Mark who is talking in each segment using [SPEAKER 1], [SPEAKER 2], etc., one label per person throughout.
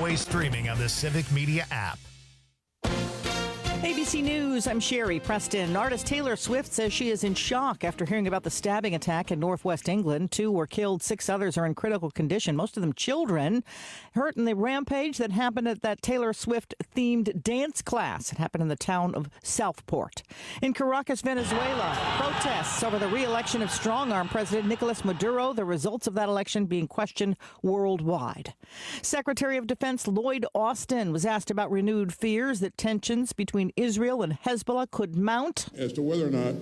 [SPEAKER 1] always streaming on the Civic Media app.
[SPEAKER 2] ABC News, I'm Sherry Preston. Artist Taylor Swift says she is in shock after hearing about the stabbing attack in northwest England. 2 were killed, 6 others are in critical condition, most of them children. Hurt in the rampage that happened at that Taylor Swift-themed dance class. It happened in the town of Southport. In Caracas, Venezuela, protests over the re-election of strong-arm President Nicolas Maduro, the results of that election being questioned worldwide. Secretary of Defense Lloyd Austin was asked about renewed fears that tensions between Israel and Hezbollah could mount.
[SPEAKER 3] As to whether or not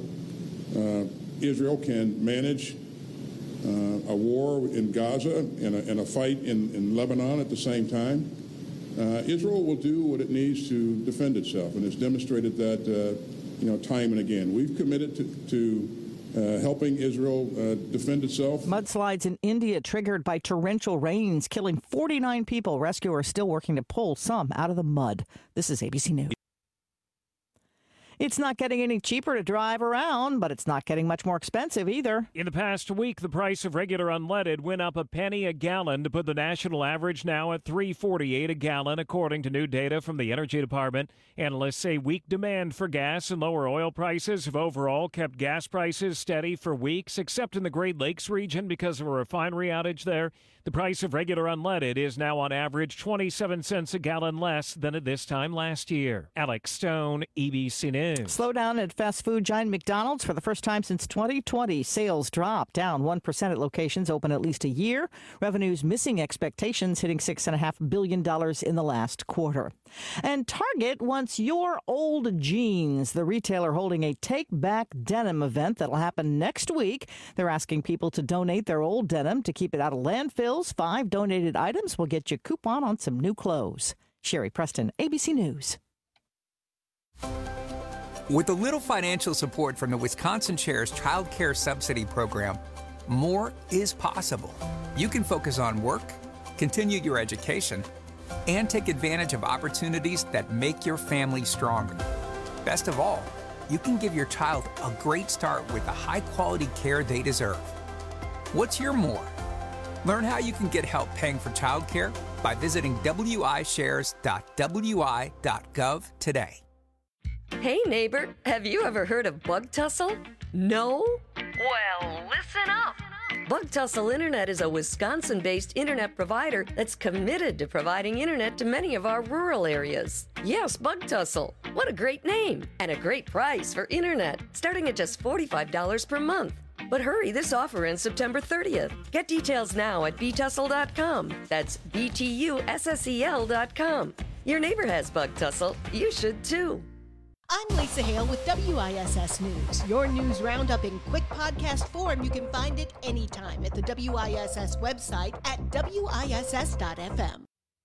[SPEAKER 3] Israel can manage a war in Gaza and a fight in Lebanon at the same time, Israel will do what it needs to defend itself, and it's demonstrated that time and again. We've committed to helping Israel defend itself.
[SPEAKER 2] Mudslides in India triggered by torrential rains, killing 49 people. Rescuers still working to pull some out of the mud. This is ABC News. It's not getting any cheaper to drive around, but it's not getting much more expensive either.
[SPEAKER 4] In the past week, the price of regular unleaded went up a penny a gallon to put the national average now at $3.48 a gallon, according to new data from the Energy Department. Analysts say weak demand for gas and lower oil prices have overall kept gas prices steady for weeks, except in the Great Lakes region because of a refinery outage there. The price of regular unleaded is now on average 27 cents a gallon less than at this time last year. Alex Stone, ABC News.
[SPEAKER 2] Slowdown at fast food giant McDonald's for the first time since 2020. Sales dropped, down 1% at locations open at least a year. Revenues missing expectations, hitting $6.5 billion in the last quarter. And Target wants your old jeans. The retailer holding a Take Back Denim event that'll happen next week. They're asking people to donate their old denim to keep it out of landfills. 5 donated items will get you a coupon on some new clothes. Sherry Preston, ABC News.
[SPEAKER 5] With a little financial support from the Wisconsin Shares Child Care Subsidy Program, more is possible. You can focus on work, continue your education, and take advantage of opportunities that make your family stronger. Best of all, you can give your child a great start with the high-quality care they deserve. What's your more? Learn how you can get help paying for childcare by visiting wishares.wi.gov today.
[SPEAKER 6] Hey neighbor, have you ever heard of Bug Tussle? No? Well, listen up. Bug Tussle Internet is a Wisconsin-based internet provider that's committed to providing internet to many of our rural areas. Yes, Bug Tussle. What a great name and a great price for internet, starting at just $45 per month. But hurry, this offer ends September 30th. Get details now at btussle.com. That's BTUSSEL.com. Your neighbor has Bug Tussle. You should too.
[SPEAKER 7] I'm Lisa Hale with WISS News. Your news roundup in quick podcast form. You can find it anytime at the WISS website at WISS.FM.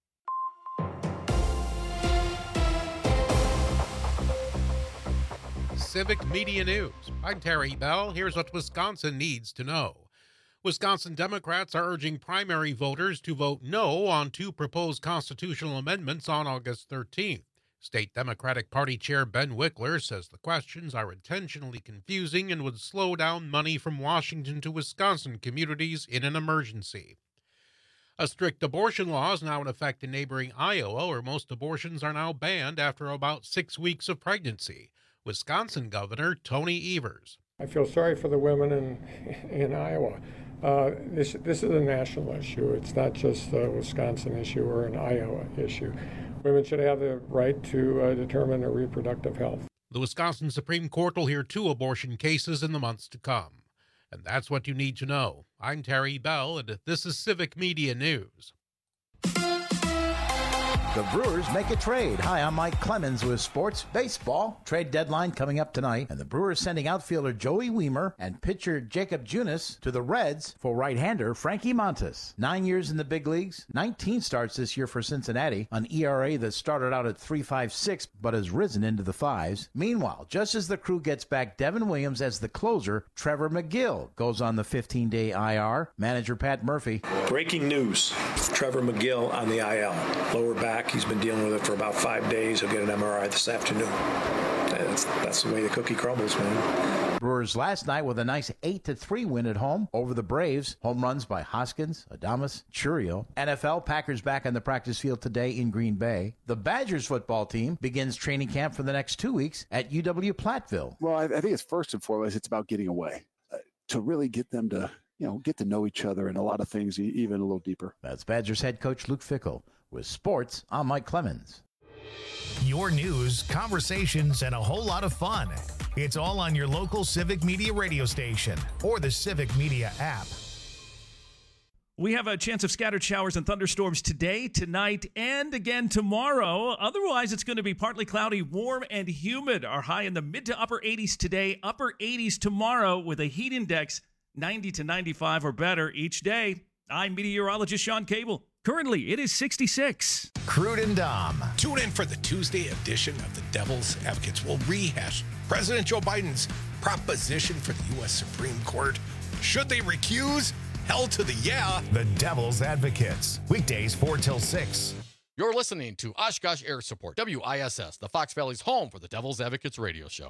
[SPEAKER 8] Civic Media News. I'm Terry Bell. Here's what Wisconsin needs to know. Wisconsin Democrats are urging primary voters to vote no on 2 proposed constitutional amendments on August 13th. State Democratic Party Chair Ben Wickler says the questions are intentionally confusing and would slow down money from Washington to Wisconsin communities in an emergency. A strict abortion law is now in effect in neighboring Iowa, where most abortions are now banned after about 6 weeks of pregnancy. Wisconsin Governor Tony Evers.
[SPEAKER 9] I feel sorry for the women in Iowa. This is a national issue. It's not just a Wisconsin issue or an Iowa issue. Women should have the right to determine their reproductive health.
[SPEAKER 8] The Wisconsin Supreme Court will hear 2 abortion cases in the months to come. And that's what you need to know. I'm Terry Bell, and this is Civic Media News.
[SPEAKER 10] The Brewers make a trade. Hi, I'm Mike Clemens with Sports Baseball. Trade deadline coming up tonight, and the Brewers sending outfielder Joey Wiemer and pitcher Jacob Junis to the Reds for right-hander Frankie Montas. 9 years in the big leagues, 19 starts this year for Cincinnati, an ERA that started out at 3.56 but has risen into the 5s. Meanwhile, just as the crew gets back Devin Williams as the closer, Trevor McGill goes on the 15-day IR. Manager Pat Murphy.
[SPEAKER 11] Breaking news, Trevor McGill on the IL, lower back. He's been dealing with it for about 5 days. He'll get an MRI this afternoon. That's the way the cookie crumbles, man.
[SPEAKER 10] Brewers last night with a nice 8-3 win at home over the Braves. Home runs by Hoskins, Adames, Churio. NFL Packers back on the practice field today in Green Bay. The Badgers football team begins training camp for the next 2 weeks at UW-Platteville.
[SPEAKER 12] Well, I think it's first and foremost, it's about getting away to really get them to, get to know each other and a lot of things even a little deeper.
[SPEAKER 10] That's Badgers head coach Luke Fickell. With sports, I'm Mike Clemens.
[SPEAKER 1] Your news, conversations, and a whole lot of fun. It's all on your local Civic Media radio station or the Civic Media app.
[SPEAKER 13] We have a chance of scattered showers and thunderstorms today, tonight, and again tomorrow. Otherwise, it's going to be partly cloudy, warm, and humid. Our high in the mid to upper 80s today, upper 80s tomorrow with a heat index 90 to 95 or better each day. I'm meteorologist Sean Cable. Currently, it is 66.
[SPEAKER 1] Crude and Dom.
[SPEAKER 14] Tune in for the Tuesday edition of the Devil's Advocates. We'll rehash President Joe Biden's proposition for the U.S. Supreme Court. Should they recuse? Hell to the yeah.
[SPEAKER 1] The Devil's Advocates. Weekdays 4 till 6.
[SPEAKER 15] You're listening to Oshkosh Air Support, WISS, the Fox Valley's home for the Devil's Advocates radio show.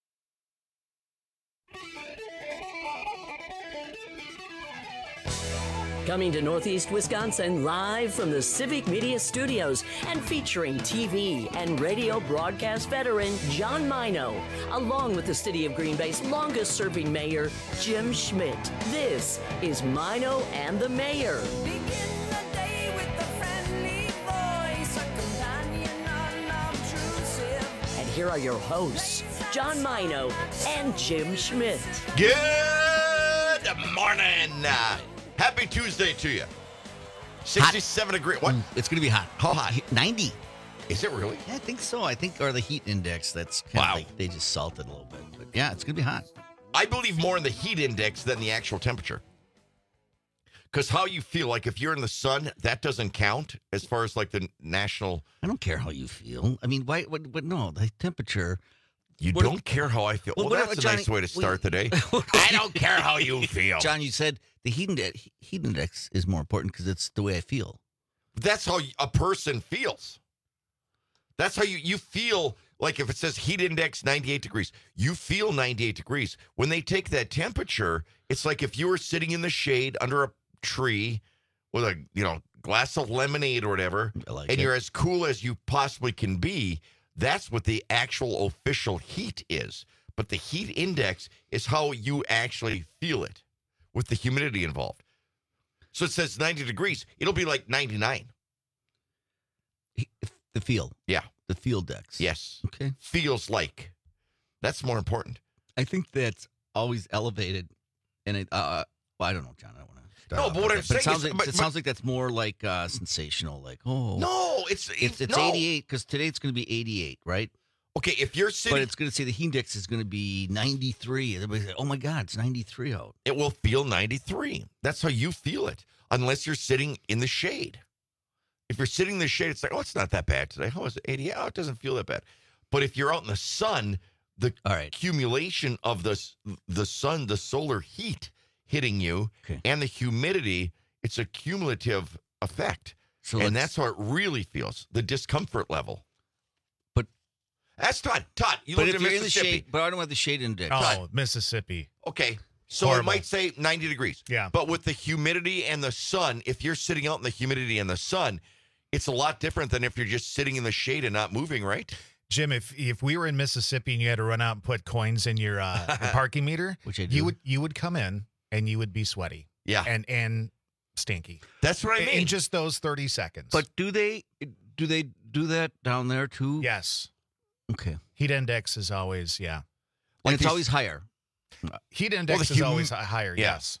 [SPEAKER 6] Coming to Northeast Wisconsin live from the Civic Media Studios and featuring TV and radio broadcast veteran John Mino, along with the City of Green Bay's longest-serving mayor, Jim Schmidt. This is Mino and the Mayor. And here are your hosts, John Mino and Jim Schmidt.
[SPEAKER 16] Good morning. Happy Tuesday to you. 67 degrees. What?
[SPEAKER 17] It's going to be hot.
[SPEAKER 16] How hot?
[SPEAKER 17] 90.
[SPEAKER 16] Is it really?
[SPEAKER 17] Yeah, I think so. Or the heat index. That's kind of like they just salted a little bit. But yeah, it's going to be hot.
[SPEAKER 16] I believe more in the heat index than the actual temperature. Because how you feel, like if you're in the sun, that doesn't count as far as like the national.
[SPEAKER 17] I don't care how you feel. I mean, why? What? No, the temperature.
[SPEAKER 16] You don't care how I feel. Well, that's a nice way to start the day. I don't care how you feel.
[SPEAKER 17] John, you said the heat index is more important because it's the way I feel.
[SPEAKER 16] That's how a person feels. That's how you feel. Like if it says heat index 98 degrees, you feel 98 degrees. When they take that temperature, it's like if you were sitting in the shade under a tree with a glass of lemonade or whatever, you're as cool as you possibly can be. That's what the actual official heat is. But the heat index is how you actually feel it with the humidity involved. So it says 90 degrees. It'll be like 99.
[SPEAKER 17] The feel.
[SPEAKER 16] Yeah.
[SPEAKER 17] The feel dex.
[SPEAKER 16] Yes.
[SPEAKER 17] Okay.
[SPEAKER 16] Feels like. That's more important.
[SPEAKER 17] I think that's always elevated. And I don't know, John. I don't want to.
[SPEAKER 16] No, but what I'm saying
[SPEAKER 17] it sounds like that's more like sensational. Like,
[SPEAKER 16] no, it's
[SPEAKER 17] 88 because today it's going to be 88, right?
[SPEAKER 16] Okay, if you're sitting,
[SPEAKER 17] but it's going to say the heat index is going to be 93. Everybody's like, oh my God, it's 93 out.
[SPEAKER 16] It will feel 93. That's how you feel it, unless you're sitting in the shade. If you're sitting in the shade, it's like, it's not that bad today. How is it? 88? Oh, it doesn't feel that bad. But if you're out in the sun, the accumulation of the sun, the solar heat hitting you, and the humidity, it's a cumulative effect. And that's how it really feels, the discomfort level.
[SPEAKER 17] But
[SPEAKER 16] that's Todd. Todd, you live in Mississippi.
[SPEAKER 17] Shade, but I don't have the shade index.
[SPEAKER 1] Oh, Mississippi.
[SPEAKER 16] Okay, so horrible. It might say 90 degrees.
[SPEAKER 1] Yeah.
[SPEAKER 16] But with the humidity and the sun, if you're sitting out in the humidity and the sun, it's a lot different than if you're just sitting in the shade and not moving, right?
[SPEAKER 1] Jim, if we were in Mississippi and you had to run out and put coins in your parking meter,
[SPEAKER 17] which I do.
[SPEAKER 1] you would come in and you would be sweaty.
[SPEAKER 16] Yeah.
[SPEAKER 1] And stinky.
[SPEAKER 16] That's what I mean.
[SPEAKER 1] In just those 30 seconds.
[SPEAKER 17] But do they do that down there too?
[SPEAKER 1] Yes.
[SPEAKER 17] Okay.
[SPEAKER 1] Heat index is always, yeah.
[SPEAKER 17] And it's always higher.
[SPEAKER 1] Heat index is always higher, yes.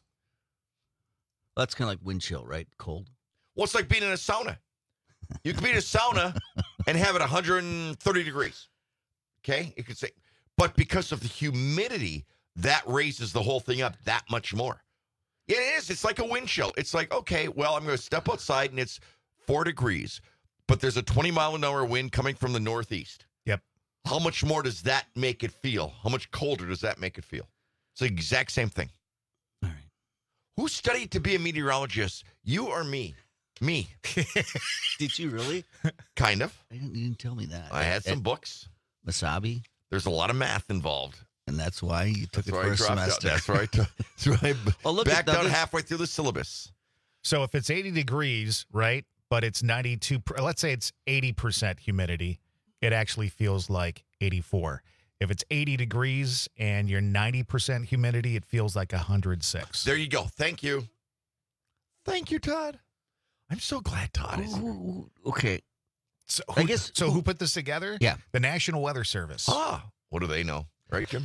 [SPEAKER 17] That's kind of like wind chill, right? Cold.
[SPEAKER 16] Well, it's like being in a sauna. You can be in a sauna and have it 130 degrees. Okay? You could say, but because of the humidity, that raises the whole thing up that much more. Yeah, it is. It's like a wind chill. It's like, okay, well, I'm going to step outside and it's 4 degrees, but there's a 20-mile-an-hour wind coming from the northeast.
[SPEAKER 1] Yep.
[SPEAKER 16] How much more does that make it feel? How much colder does that make it feel? It's the exact same thing.
[SPEAKER 17] All right.
[SPEAKER 16] Who studied to be a meteorologist? You or me? Me.
[SPEAKER 17] Did you really?
[SPEAKER 16] Kind of.
[SPEAKER 17] You didn't tell me that.
[SPEAKER 16] I had some books.
[SPEAKER 17] Wasabi?
[SPEAKER 16] There's a lot of math involved.
[SPEAKER 17] and that's why you took it
[SPEAKER 16] That's
[SPEAKER 17] for
[SPEAKER 16] why
[SPEAKER 17] a
[SPEAKER 16] I dropped out.
[SPEAKER 17] semester.
[SPEAKER 16] That's right. That's right.
[SPEAKER 17] Well, look,
[SPEAKER 16] Backed
[SPEAKER 17] now
[SPEAKER 16] out
[SPEAKER 17] this-
[SPEAKER 16] halfway through the syllabus.
[SPEAKER 1] So if it's 80 degrees, right, but it's 92, let's say it's 80% humidity, it actually feels like 84. If it's 80 degrees and you're 90% humidity, it feels like 106.
[SPEAKER 16] There you go. Thank you. Thank you, Todd. I'm so glad Todd is here.
[SPEAKER 17] Okay.
[SPEAKER 1] So
[SPEAKER 17] I guess
[SPEAKER 1] who put this together?
[SPEAKER 17] Yeah.
[SPEAKER 1] The National Weather Service.
[SPEAKER 16] Ah, what do they know? Right, Jim?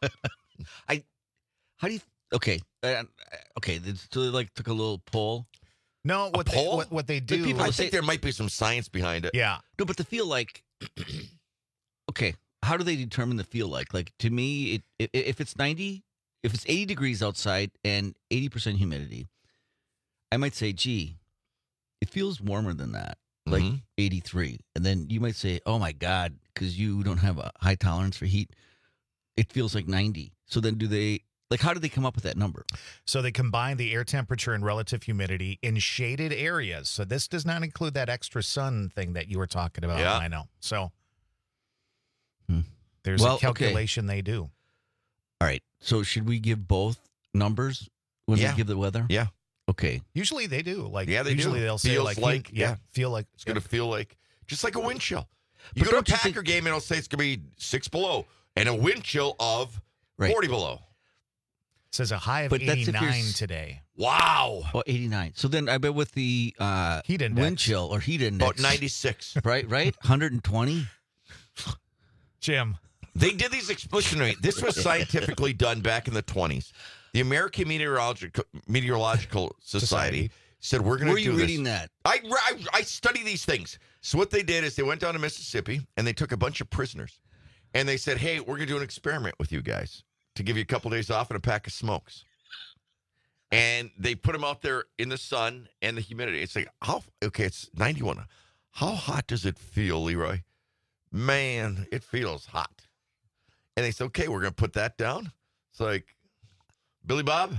[SPEAKER 17] How do you? Okay. Okay. So they like took a little poll.
[SPEAKER 1] No, what they do.
[SPEAKER 17] people
[SPEAKER 16] I
[SPEAKER 17] say-
[SPEAKER 16] think there might be some science behind it.
[SPEAKER 1] Yeah.
[SPEAKER 17] No, but the feel like. Okay. How do they determine the feel like? Like to me, if it's 90, if it's 80 degrees outside and 80% humidity, I might say, gee, it feels warmer than that, like 83. And then you might say, oh my God, because you don't have a high tolerance for heat, it feels like 90. So then how do they come up with that number?
[SPEAKER 1] So they combine the air temperature and relative humidity in shaded areas. So this does not include that extra sun thing that you were talking about.
[SPEAKER 16] Yeah.
[SPEAKER 1] I know. So there's
[SPEAKER 17] Well,
[SPEAKER 1] a calculation they do.
[SPEAKER 17] All right. So should we give both numbers when
[SPEAKER 16] Yeah.
[SPEAKER 17] we give the weather?
[SPEAKER 16] Yeah.
[SPEAKER 17] Okay.
[SPEAKER 1] Usually they do. Like
[SPEAKER 16] Yeah, they
[SPEAKER 1] usually
[SPEAKER 16] do.
[SPEAKER 1] they'll say
[SPEAKER 16] Feels
[SPEAKER 1] like
[SPEAKER 16] yeah.
[SPEAKER 1] feel like
[SPEAKER 16] It's going to feel like, just like a wind chill. You
[SPEAKER 17] But
[SPEAKER 16] go to a
[SPEAKER 17] don't you
[SPEAKER 16] Packer game and it'll say it's going to be 6 below and a wind chill of 40 below.
[SPEAKER 1] It says a high of
[SPEAKER 17] But that's if you're
[SPEAKER 1] 89 today.
[SPEAKER 16] Wow.
[SPEAKER 17] Oh, 89. So then I bet with the
[SPEAKER 1] Heat index.
[SPEAKER 17] wind chill or heat index.
[SPEAKER 16] About 96.
[SPEAKER 17] Right? 120?
[SPEAKER 1] Jim.
[SPEAKER 16] They did these explicitly. This was scientifically done back in the 20s. The American Meteorological Society said, we're going to do this.
[SPEAKER 17] Where are you reading that?
[SPEAKER 16] I study these things. So what they did is they went down to Mississippi and they took a bunch of prisoners. And they said, hey, we're going to do an experiment with you guys to give you a couple days off and a pack of smokes. And they put them out there in the sun and the humidity. It's like, it's 91. How hot does it feel, Leroy? Man, it feels hot. And they said, okay, we're going to put that down. It's like, Billy Bob?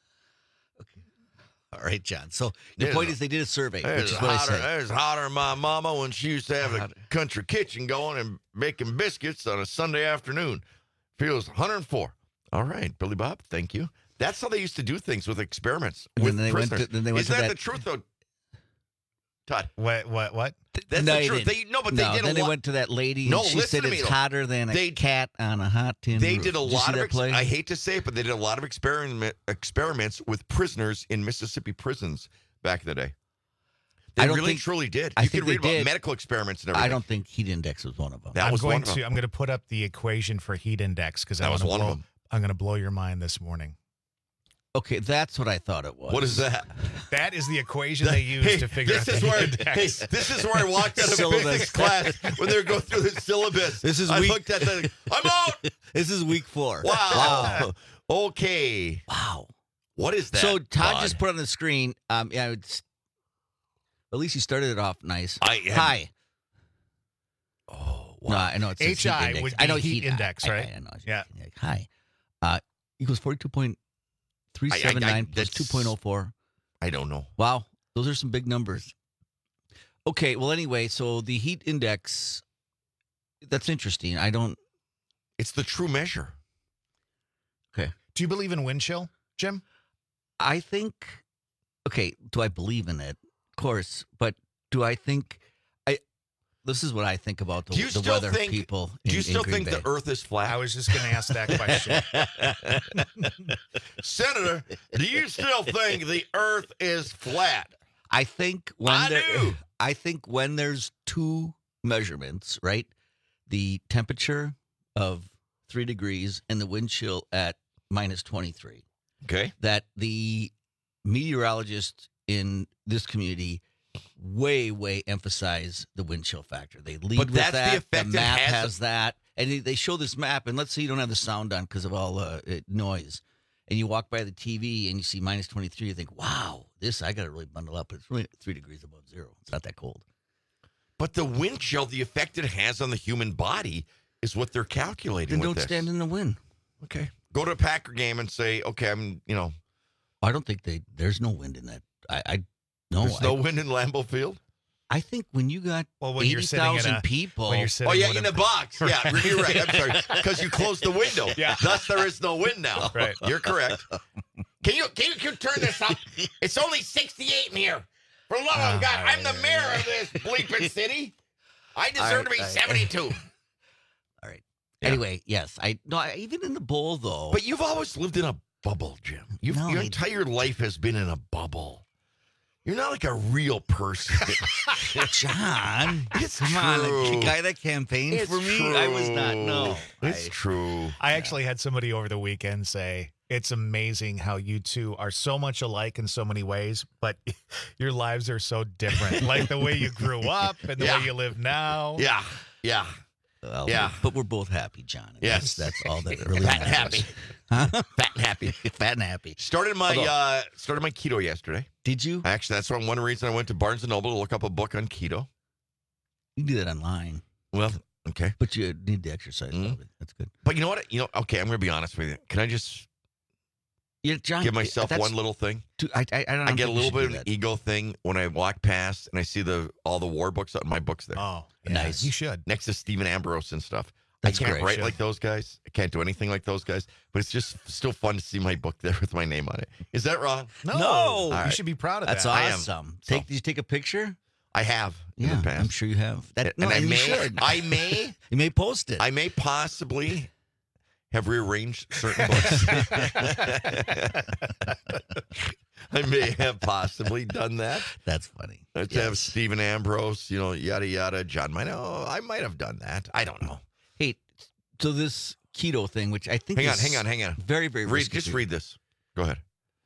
[SPEAKER 17] All right, John. So the point is they did a survey, which is what I said.
[SPEAKER 16] It was hotter than my mama when she used to have a country kitchen going and making biscuits on a Sunday afternoon. Feels 104. All right, Billy Bob, thank you. That's how they used to do things with experiments with prisoners. Isn't that the truth, though, Todd?
[SPEAKER 1] What?
[SPEAKER 16] That's
[SPEAKER 17] No,
[SPEAKER 16] the
[SPEAKER 17] they
[SPEAKER 16] truth.
[SPEAKER 17] didn't.
[SPEAKER 16] But they did a
[SPEAKER 17] then they
[SPEAKER 16] lot.
[SPEAKER 17] went to that lady and
[SPEAKER 16] No,
[SPEAKER 17] she
[SPEAKER 16] listen
[SPEAKER 17] said
[SPEAKER 16] to me,
[SPEAKER 17] it's
[SPEAKER 16] though.
[SPEAKER 17] hotter than a cat on a hot tin
[SPEAKER 16] They
[SPEAKER 17] roof.
[SPEAKER 16] did a
[SPEAKER 17] you see
[SPEAKER 16] lot
[SPEAKER 17] that
[SPEAKER 16] of,
[SPEAKER 17] play?
[SPEAKER 16] I hate to say it, but they did a lot of experiments with prisoners in Mississippi prisons back in the day. They
[SPEAKER 17] I don't
[SPEAKER 16] really
[SPEAKER 17] think-
[SPEAKER 16] truly did.
[SPEAKER 17] I
[SPEAKER 16] You
[SPEAKER 17] think
[SPEAKER 16] could read
[SPEAKER 17] they
[SPEAKER 16] about
[SPEAKER 17] did.
[SPEAKER 16] medical experiments and everything.
[SPEAKER 17] I don't think heat index was one of them.
[SPEAKER 16] That was one of them.
[SPEAKER 1] I'm going to put up the equation for heat index because
[SPEAKER 16] That was one of them.
[SPEAKER 1] I'm going to blow your mind this morning.
[SPEAKER 17] Okay, that's what I thought it was.
[SPEAKER 16] What is that?
[SPEAKER 1] That is the equation they use to figure out the heat index.
[SPEAKER 16] This is where I walked out of
[SPEAKER 17] Syllabus.
[SPEAKER 16] physics class when they were going through the syllabus.
[SPEAKER 17] This is
[SPEAKER 16] I
[SPEAKER 17] week-
[SPEAKER 16] looked at that. I'm out.
[SPEAKER 17] This is week 4.
[SPEAKER 16] Wow. Okay.
[SPEAKER 17] Wow.
[SPEAKER 16] What is that?
[SPEAKER 17] So Todd
[SPEAKER 16] Todd?
[SPEAKER 17] just put on the screen. Yeah, it's, at least he started it off nice.
[SPEAKER 16] I am-
[SPEAKER 17] Hi.
[SPEAKER 16] Oh, wow.
[SPEAKER 17] No, I know it says heat
[SPEAKER 1] HI
[SPEAKER 17] index.
[SPEAKER 1] would
[SPEAKER 17] I know
[SPEAKER 1] be heat index, right?
[SPEAKER 17] I know. It's
[SPEAKER 1] Yeah.
[SPEAKER 17] heat index. Hi. Equals 42.379 plus 2.04.
[SPEAKER 16] I don't know.
[SPEAKER 17] Wow, those are some big numbers. Okay, well, anyway, so the heat index, that's interesting.
[SPEAKER 16] It's the true measure.
[SPEAKER 17] Okay.
[SPEAKER 1] Do you believe in wind chill, Jim?
[SPEAKER 17] I think, okay, do I believe in it? Of course, but do I think, this is what I think about the,
[SPEAKER 16] Do you
[SPEAKER 17] the
[SPEAKER 16] still
[SPEAKER 17] weather
[SPEAKER 16] think?
[SPEAKER 17] people
[SPEAKER 16] Do you
[SPEAKER 17] in
[SPEAKER 16] still
[SPEAKER 17] Green
[SPEAKER 16] think
[SPEAKER 17] Bay.
[SPEAKER 16] the Earth is flat?
[SPEAKER 1] I was just going to ask that question.
[SPEAKER 16] Senator, do you still think the Earth is flat?
[SPEAKER 17] I think when
[SPEAKER 16] I do.
[SPEAKER 17] I think when there's two measurements, right? The temperature of 3 degrees and the wind chill at minus 23.
[SPEAKER 16] Okay.
[SPEAKER 17] That the meteorologists in this community way emphasize the wind chill factor. They lead
[SPEAKER 16] But
[SPEAKER 17] with
[SPEAKER 16] that's the
[SPEAKER 17] that.
[SPEAKER 16] effect it
[SPEAKER 17] map
[SPEAKER 16] has-
[SPEAKER 17] has that. And they show this map, and let's say you don't have the sound on because of all noise. And you walk by the TV and you see minus 23, you think, wow, I got to really bundle up. It's really 3 degrees above zero. It's not that cold.
[SPEAKER 16] But the wind chill, the effect it has on the human body is what they're calculating
[SPEAKER 17] Then
[SPEAKER 16] with
[SPEAKER 17] don't
[SPEAKER 16] this.
[SPEAKER 17] stand in the wind.
[SPEAKER 16] Okay. Go to a Packer game and say, okay,
[SPEAKER 17] I don't think there's no wind in that. No.
[SPEAKER 16] There's no wind in Lambeau Field?
[SPEAKER 17] I think when you got
[SPEAKER 1] when you're sitting in
[SPEAKER 17] 80,000
[SPEAKER 1] a-
[SPEAKER 17] people.
[SPEAKER 1] when you're sitting
[SPEAKER 16] in the box. Yeah, you're right. I'm sorry. Because you closed the window.
[SPEAKER 1] Yeah.
[SPEAKER 16] Thus, there is no wind now.
[SPEAKER 1] Right.
[SPEAKER 16] You're correct. Can you turn this up? It's only 68 in here. For the love of God, I'm the mayor of this bleeping city. I deserve to be 72.
[SPEAKER 17] All right. Anyway, yes. Even in the bowl, though.
[SPEAKER 16] But you've always lived in a bubble, Jim. Your entire life has been in a bubble. You're not like a real person.
[SPEAKER 17] John,
[SPEAKER 16] it's
[SPEAKER 17] come
[SPEAKER 16] true.
[SPEAKER 17] on, a guy that campaigned for me.
[SPEAKER 16] True.
[SPEAKER 17] I was not. No,
[SPEAKER 16] it's true.
[SPEAKER 1] I actually had somebody over the weekend say, it's amazing how you two are so much alike in so many ways, but your lives are so different. Like the way you grew up and the way you live now.
[SPEAKER 16] Yeah.
[SPEAKER 17] Well,
[SPEAKER 16] Yeah.
[SPEAKER 17] but we're both happy, John. And
[SPEAKER 16] Yes.
[SPEAKER 17] that's all that really
[SPEAKER 16] Fat and
[SPEAKER 17] matters.
[SPEAKER 16] happy.
[SPEAKER 17] Huh?
[SPEAKER 16] Fat and happy.
[SPEAKER 17] Fat and happy.
[SPEAKER 16] Started my keto yesterday.
[SPEAKER 17] Did you?
[SPEAKER 16] Actually, that's one reason I went to Barnes & Noble to look up a book on keto.
[SPEAKER 17] You can do that online.
[SPEAKER 16] Well, okay.
[SPEAKER 17] But you need to exercise a little bit. That's good.
[SPEAKER 16] But you know what? Okay, I'm going to be honest with you. Can I just
[SPEAKER 17] John,
[SPEAKER 16] give myself one little thing?
[SPEAKER 17] I don't
[SPEAKER 16] I get a little bit of an
[SPEAKER 17] that.
[SPEAKER 16] ego thing when I walk past and I see all the war books, my books there.
[SPEAKER 1] Oh, yeah,
[SPEAKER 17] nice.
[SPEAKER 1] You should.
[SPEAKER 16] Next to Stephen Ambrose and stuff.
[SPEAKER 17] That's
[SPEAKER 16] I can't
[SPEAKER 17] great.
[SPEAKER 16] write like those guys. I can't do anything like those guys. But it's just still fun to see my book there with my name on it. Is that wrong?
[SPEAKER 1] No.
[SPEAKER 16] All
[SPEAKER 1] You
[SPEAKER 16] right.
[SPEAKER 1] should be proud of
[SPEAKER 17] That's
[SPEAKER 1] that.
[SPEAKER 16] I am.
[SPEAKER 17] awesome.
[SPEAKER 16] So-
[SPEAKER 17] Did you take a picture?
[SPEAKER 16] I have in
[SPEAKER 17] Yeah,
[SPEAKER 16] the past.
[SPEAKER 17] I'm sure you have.
[SPEAKER 16] And
[SPEAKER 17] No,
[SPEAKER 16] I
[SPEAKER 17] you
[SPEAKER 16] may,
[SPEAKER 17] should. You may post it.
[SPEAKER 16] I may possibly have rearranged certain books. I may have possibly done that.
[SPEAKER 17] That's funny.
[SPEAKER 16] Let's have Stephen Ambrose, yada, yada. John might I might have done that. I don't know.
[SPEAKER 17] Hey, so this keto thing, which I think
[SPEAKER 16] Hang
[SPEAKER 17] is
[SPEAKER 16] on.
[SPEAKER 17] very, very risky.
[SPEAKER 16] Just read this. Go ahead.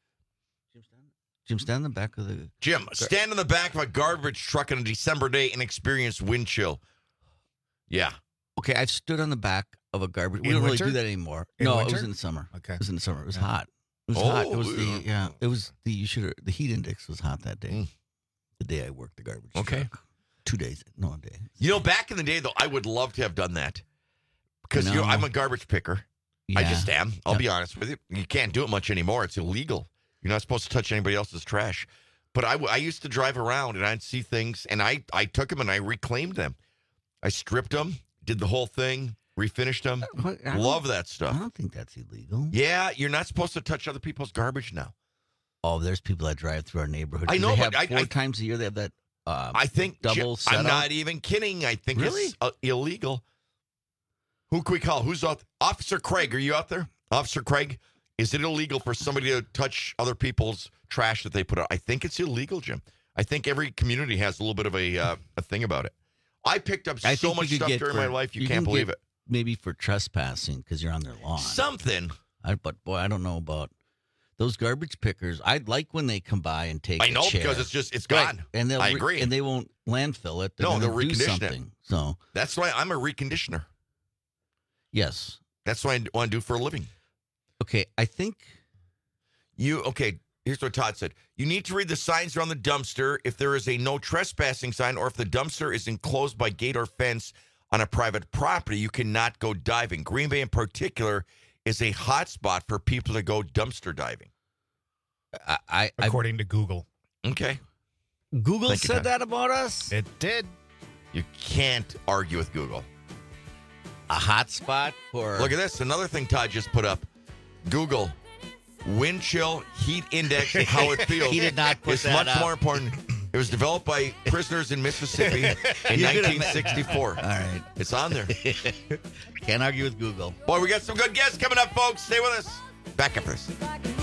[SPEAKER 17] Jim, stand in the back of the...
[SPEAKER 16] Jim, stand in the back of a garbage truck on a December day and experience wind chill. Yeah.
[SPEAKER 17] Okay, I've stood on the back of a garbage... We
[SPEAKER 1] In
[SPEAKER 17] don't
[SPEAKER 1] winter?
[SPEAKER 17] really do that anymore.
[SPEAKER 1] In
[SPEAKER 17] no,
[SPEAKER 1] winter?
[SPEAKER 17] it was in the summer.
[SPEAKER 1] Okay.
[SPEAKER 17] It was in the summer. It was hot. It was hot. It was the heat index was hot that day. The day I worked the garbage truck. 2 days. No, a day.
[SPEAKER 16] Back in the day, though, I would love to have done that. Because I'm a garbage picker. I
[SPEAKER 17] Yeah.
[SPEAKER 16] just am. I'll be honest with you. You can't do it much anymore. It's illegal. You're not supposed to touch anybody else's trash. But I used to drive around and I'd see things, and I took them and I reclaimed them. I stripped them, did the whole thing, refinished them. Love that stuff.
[SPEAKER 17] I don't think that's illegal.
[SPEAKER 16] Yeah, you're not supposed to touch other people's garbage now.
[SPEAKER 17] Oh, there's people that drive through our neighborhood.
[SPEAKER 16] I know,
[SPEAKER 17] They
[SPEAKER 16] but
[SPEAKER 17] have four times a year they have that
[SPEAKER 16] I think
[SPEAKER 17] double
[SPEAKER 16] I'm
[SPEAKER 17] setup.
[SPEAKER 16] not even kidding. I think it's illegal. Who can we call? Who's out? Officer Craig, are you out there? Officer Craig, is it illegal for somebody to touch other people's trash that they put out? I think it's illegal, Jim. I think every community has a little bit of a thing about it. I picked up
[SPEAKER 17] I
[SPEAKER 16] so
[SPEAKER 17] think
[SPEAKER 16] much
[SPEAKER 17] you could
[SPEAKER 16] stuff
[SPEAKER 17] get
[SPEAKER 16] during
[SPEAKER 17] for-
[SPEAKER 16] my life, you
[SPEAKER 17] can
[SPEAKER 16] can't believe
[SPEAKER 17] get
[SPEAKER 16] it.
[SPEAKER 17] Maybe for trespassing because you're on their lawn.
[SPEAKER 16] Something.
[SPEAKER 17] But boy, I don't know about those garbage pickers. I like when they come by and take.
[SPEAKER 16] I know,
[SPEAKER 17] a chair.
[SPEAKER 16] because it's
[SPEAKER 17] Right.
[SPEAKER 16] gone.
[SPEAKER 17] And they'll
[SPEAKER 16] I agree.
[SPEAKER 17] and they won't landfill it. They're
[SPEAKER 16] No,
[SPEAKER 17] gonna
[SPEAKER 16] they'll
[SPEAKER 17] do
[SPEAKER 16] recondition
[SPEAKER 17] something.
[SPEAKER 16] it.
[SPEAKER 17] So
[SPEAKER 16] That's why I'm a reconditioner.
[SPEAKER 17] yes,
[SPEAKER 16] That's what I want to do for a living.
[SPEAKER 17] okay. I think
[SPEAKER 16] Here's what Todd said. You need to read the signs around the dumpster if there is a no trespassing sign or if the dumpster is enclosed by gate or fence on a private property. You cannot go diving. Green Bay in particular is a hot spot for people to go dumpster diving.
[SPEAKER 1] According to Google.
[SPEAKER 16] Okay.
[SPEAKER 17] Google
[SPEAKER 16] Thank you,
[SPEAKER 17] said
[SPEAKER 16] Todd.
[SPEAKER 17] that about us.
[SPEAKER 1] It did.
[SPEAKER 16] You can't argue with Google.
[SPEAKER 17] A hot spot for
[SPEAKER 16] Look at this. Another thing Todd just put up. Google. Wind chill, heat index, and how it feels.
[SPEAKER 17] He did not put
[SPEAKER 16] It's
[SPEAKER 17] that
[SPEAKER 16] much
[SPEAKER 17] up.
[SPEAKER 16] more important. It was developed by prisoners in Mississippi in
[SPEAKER 17] You're gonna
[SPEAKER 16] 1964.
[SPEAKER 17] All right,
[SPEAKER 16] It's on there.
[SPEAKER 17] can't argue with Google.
[SPEAKER 16] Boy, we got some good guests coming up, folks. Stay with us. Back up this.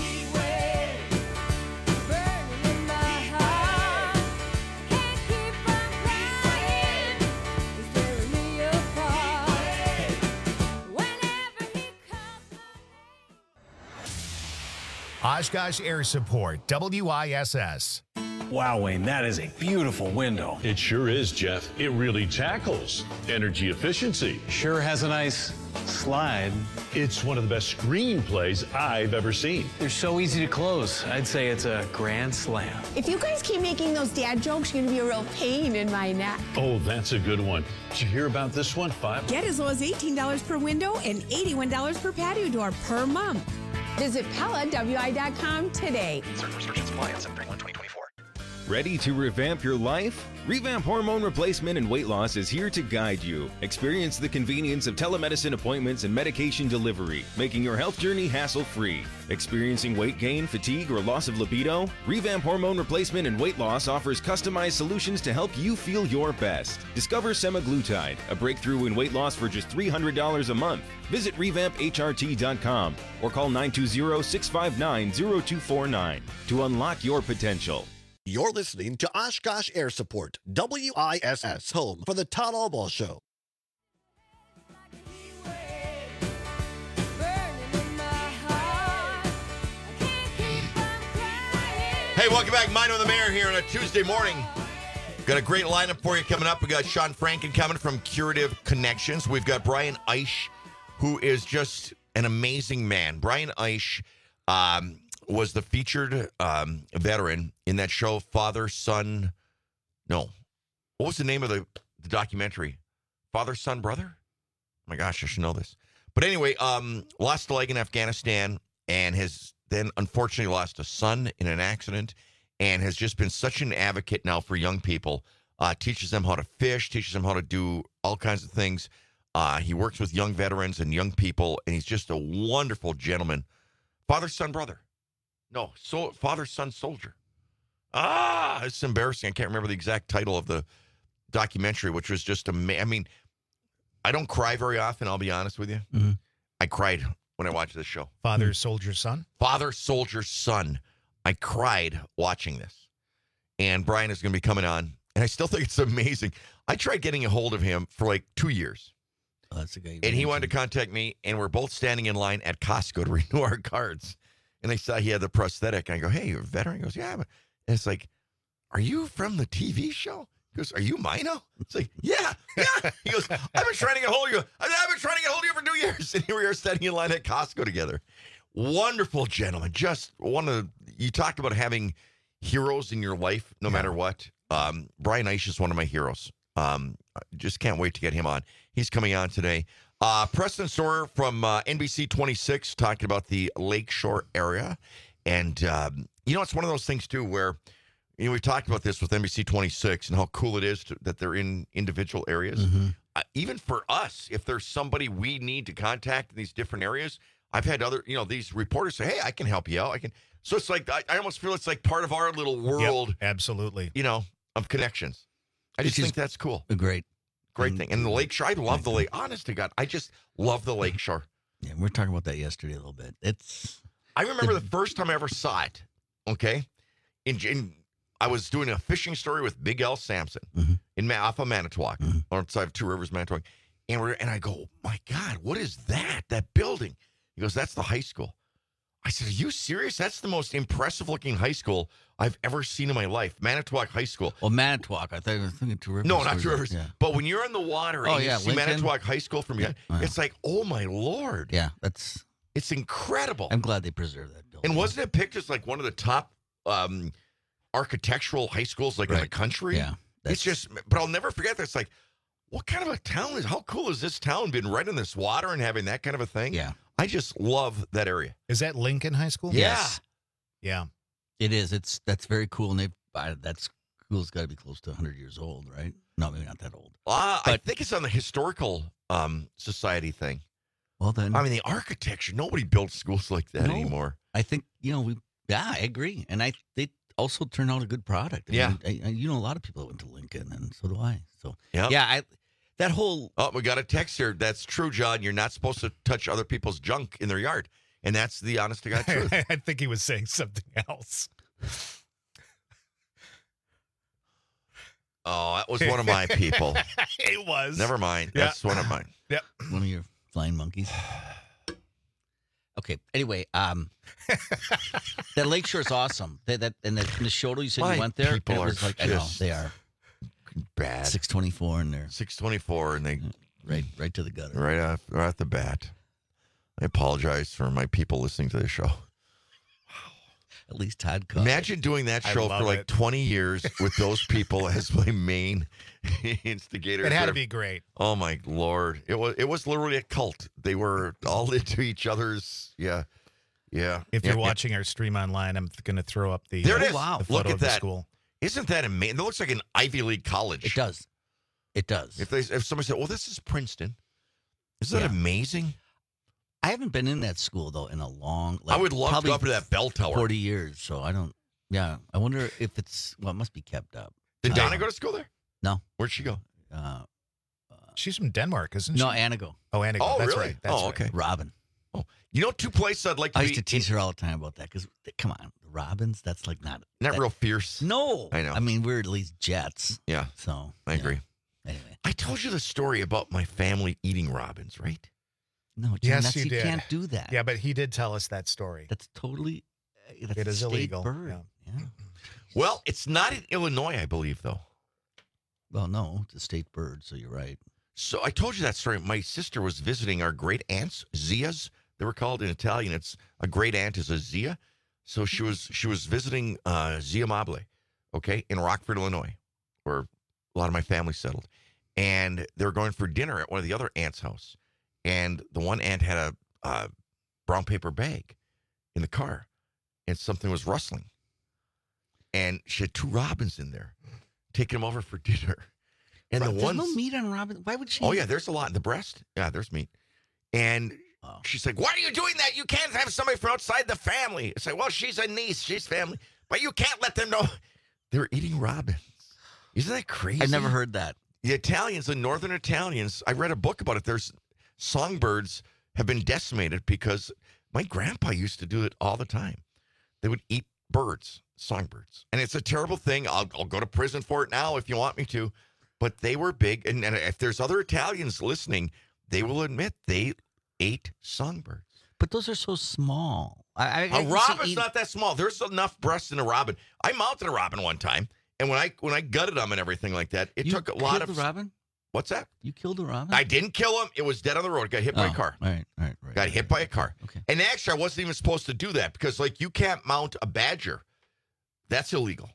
[SPEAKER 1] Oshkosh Air Support, WISS.
[SPEAKER 18] Wow, Wayne, that is a beautiful window.
[SPEAKER 19] It sure is, Jeff. It really tackles energy efficiency.
[SPEAKER 18] Sure has a nice slide.
[SPEAKER 19] It's one of the best screenplays I've ever seen.
[SPEAKER 18] They're so easy to close. I'd say it's a grand slam.
[SPEAKER 20] If you guys keep making those dad jokes, you're gonna be a real pain in my neck.
[SPEAKER 19] Oh, that's a good one. Did you hear about this one?
[SPEAKER 21] Get as low as $18 per window and $81 per patio door per month.
[SPEAKER 20] Visit PellaWI.com today.
[SPEAKER 22] Certain restrictions apply on 7/31/2024.
[SPEAKER 3] Ready to revamp your life? Revamp Hormone Replacement and Weight Loss is here to guide you. Experience the convenience of telemedicine appointments and medication delivery, making your health journey hassle-free. Experiencing weight gain, fatigue, or loss of libido? Revamp Hormone Replacement and Weight Loss offers customized solutions to help you feel your best. Discover semaglutide, a breakthrough in weight loss for just $300 a month. Visit revampHRT.com or call 920-659-0249 to unlock your potential.
[SPEAKER 22] You're listening to Oshkosh Air Support, WISS, home for the Todd Albaugh Show.
[SPEAKER 16] Hey, welcome back. Mind on the Mayor here on a Tuesday morning. Got a great lineup for you coming up. We got Sean Franken coming from Curative Connections. We've got Brian Eisch, who is just an amazing man. Brian Eisch was the featured veteran in that show, Father, Son. No. What was the name of the documentary? Father, Son, Brother? Oh my gosh, I should know this. But anyway, lost a leg in Afghanistan and has then unfortunately lost a son in an accident and has just been such an advocate now for young people. Teaches them how to fish, teaches them how to do all kinds of things. He works with young veterans and young people, and he's just a wonderful gentleman. Father, Son, Brother. No, Father, Son, Soldier. It's embarrassing. I can't remember the exact title of the documentary, which was just amazing. I mean, I don't cry very often, I'll be honest with you. Mm-hmm. I cried when I watched this show.
[SPEAKER 1] Father, Soldier, Son?
[SPEAKER 16] Father, Soldier, Son. I cried watching this. And Brian is going to be coming on, and I still think it's amazing. I tried getting a hold of him for like 2 years.
[SPEAKER 17] Oh, that's a guy.
[SPEAKER 16] And he wanted to contact me, and we're both standing in line at Costco to renew our cards. And I saw he had the prosthetic. And I go, hey, you're a veteran? He goes, yeah. And it's like, are you from the TV show? He goes, are you Mino? It's like, yeah. He goes, I've been trying to get hold of you. I've been trying to get hold of you for 2 years. And here we are standing in line at Costco together. Wonderful gentleman. Just you talked about having heroes in your life, no matter what. Brian Eisch is one of my heroes. Just can't wait to get him on. He's coming on today. Preston Storer from NBC 26 talking about the Lakeshore area. And, it's one of those things, too, where, we talked about this with NBC 26 and how cool it is that they're in individual areas. Mm-hmm. Even for us, if there's somebody we need to contact in these different areas, I've had other, these reporters say, hey, I can help you out. So it's like, I almost feel it's like part of our little world.
[SPEAKER 1] Yep, absolutely.
[SPEAKER 16] Of connections. I just think that's cool.
[SPEAKER 17] Great
[SPEAKER 16] thing. And the Lakeshore, I love the lake. Honest to God, I just love the Lakeshore.
[SPEAKER 17] Yeah, we were talking about that yesterday a little bit.
[SPEAKER 16] I remember the first time I ever saw it, okay? I was doing a fishing story with Big L. Sampson off of Manitowoc, on the side of Two Rivers, Manitowoc. And I go, my God, what is that building? He goes, that's the high school. I said, are you serious? That's the most impressive-looking high school I've ever seen in my life. Manitowoc High School.
[SPEAKER 17] Well, Manitowoc. I thought you were thinking Two Rivers.
[SPEAKER 16] No, not Two Rivers. Yeah. But when you're in the water and you see Manitowoc High School from behind, it's like, oh, my Lord.
[SPEAKER 17] Yeah,
[SPEAKER 16] it's incredible.
[SPEAKER 17] I'm glad they preserved that building.
[SPEAKER 16] And wasn't it picked as like one of the top architectural high schools in the country?
[SPEAKER 17] Yeah.
[SPEAKER 16] It's just, but I'll never forget that. It's like, what kind of a town how cool is this town being right in this water and having that kind of a thing?
[SPEAKER 17] Yeah.
[SPEAKER 16] I just love that area.
[SPEAKER 1] Is that Lincoln High School?
[SPEAKER 16] Yes.
[SPEAKER 1] Yeah.
[SPEAKER 17] It is. That's very cool. And that school's got to be close to 100 years old, right? No, maybe not that old.
[SPEAKER 16] I think it's on the historical society thing.
[SPEAKER 17] Well, then.
[SPEAKER 16] I mean, the architecture, nobody builds schools like that anymore.
[SPEAKER 17] I think, I agree. And they also turn out a good product.
[SPEAKER 16] I
[SPEAKER 17] mean, a lot of people went to Lincoln, and so do I. So,
[SPEAKER 16] yeah,
[SPEAKER 17] that whole...
[SPEAKER 16] Oh, we got a text here. That's true, John. You're not supposed to touch other people's junk in their yard. And that's the honest to God truth.
[SPEAKER 1] I think he was saying something else.
[SPEAKER 16] Oh, that was one of my people.
[SPEAKER 1] It was.
[SPEAKER 16] Never mind. That's one of mine.
[SPEAKER 1] Yep.
[SPEAKER 17] One of your flying monkeys. Okay. Anyway, that Lakeshore's awesome. And the show you said you went there.
[SPEAKER 16] People are
[SPEAKER 17] I know they are
[SPEAKER 16] bad.
[SPEAKER 17] 624 in there.
[SPEAKER 16] 624, and they
[SPEAKER 17] right to the gutter.
[SPEAKER 16] Right off the bat. I apologize for my people listening to this show.
[SPEAKER 17] At least Todd caught
[SPEAKER 16] Imagine doing that show for like 20 years with those people as my main instigators.
[SPEAKER 1] It had to be great.
[SPEAKER 16] Oh my Lord. It was literally a cult. They were all into each other's Yeah.
[SPEAKER 1] If you're watching our stream online, I'm going to throw up the
[SPEAKER 16] there it is.
[SPEAKER 1] The photo
[SPEAKER 16] Look at
[SPEAKER 1] of the
[SPEAKER 16] that.
[SPEAKER 1] School.
[SPEAKER 16] Isn't that amazing? It looks like an Ivy League college.
[SPEAKER 17] It does. It does.
[SPEAKER 16] If somebody said, well, this is Princeton, isn't that amazing?
[SPEAKER 17] I haven't been in that school, though, in a long...
[SPEAKER 16] I would love to go up to that bell tower.
[SPEAKER 17] 40 years, so I don't... Yeah, I wonder if it's... Well, it must be kept up.
[SPEAKER 16] Did Donna go to school there?
[SPEAKER 17] No.
[SPEAKER 16] Where'd she go?
[SPEAKER 1] She's from Denmark, isn't she?
[SPEAKER 17] No, Anago.
[SPEAKER 1] Oh, Anago.
[SPEAKER 16] Oh,
[SPEAKER 1] That's
[SPEAKER 16] really?
[SPEAKER 1] right. That's
[SPEAKER 16] okay.
[SPEAKER 1] right.
[SPEAKER 17] Robin.
[SPEAKER 16] Oh, you know, two places I'd like to
[SPEAKER 17] I
[SPEAKER 16] be.
[SPEAKER 17] used to tease her all the time about that because, come on, the Robins, that's like not
[SPEAKER 16] real fierce.
[SPEAKER 17] No.
[SPEAKER 16] I know.
[SPEAKER 17] I mean, we're at least Jets.
[SPEAKER 16] Yeah.
[SPEAKER 17] So.
[SPEAKER 16] I agree.
[SPEAKER 17] Anyway.
[SPEAKER 16] I told you the story about my family eating robins, right?
[SPEAKER 17] No, Jim,
[SPEAKER 1] Yes, you did.
[SPEAKER 17] can't do that.
[SPEAKER 1] Yeah, but he did tell us that story.
[SPEAKER 17] That's totally... That's
[SPEAKER 1] It is
[SPEAKER 17] a state
[SPEAKER 1] illegal.
[SPEAKER 17] bird. Yeah.
[SPEAKER 16] Well, it's not in Illinois, I believe, though.
[SPEAKER 17] Well, no, it's a state bird, so you're right.
[SPEAKER 16] So I told you that story. My sister was visiting our great aunts, Zias. They were called in Italian. It's a great aunt is a Zia. So she was visiting Zia Mable, okay, in Rockford, Illinois, where a lot of my family settled. And they were going for dinner at one of the other aunts' house. And the one aunt had a brown paper bag in the car, and something was rustling. And she had 2 robins in there, taking them over for dinner. And the
[SPEAKER 17] There's
[SPEAKER 16] ones,
[SPEAKER 17] no meat on robin. Why would she?
[SPEAKER 16] oh yeah, there's a lot in the breast. Yeah, there's meat. And she's like, "Why are you doing that? You can't have somebody from outside the family." It's like, "Well, she's a niece, she's family, but you can't let them know they're eating robins." Isn't that crazy?
[SPEAKER 17] I never heard that.
[SPEAKER 16] The Italians, the northern Italians, I read a book about it. There's songbirds have been decimated because my grandpa used to do it all the time. They would eat birds, songbirds. And it's a terrible thing. I'll go to prison for it now if you want me to. But they were big. And if there's other Italians listening, they will admit they ate songbirds.
[SPEAKER 17] But those are so small.
[SPEAKER 16] A robin's not that small. There's enough breasts in a robin. I mounted a robin one time. And when I gutted them and everything like that, it took a lot of...
[SPEAKER 17] You killed the robin?
[SPEAKER 16] What's that?
[SPEAKER 17] You killed a robin?
[SPEAKER 16] I didn't kill him. It was dead on the road. Got hit by a car.
[SPEAKER 17] Right.
[SPEAKER 16] Got hit by a car.
[SPEAKER 17] Okay.
[SPEAKER 16] And actually, I wasn't even supposed to do that because, like, you can't mount a badger. That's illegal.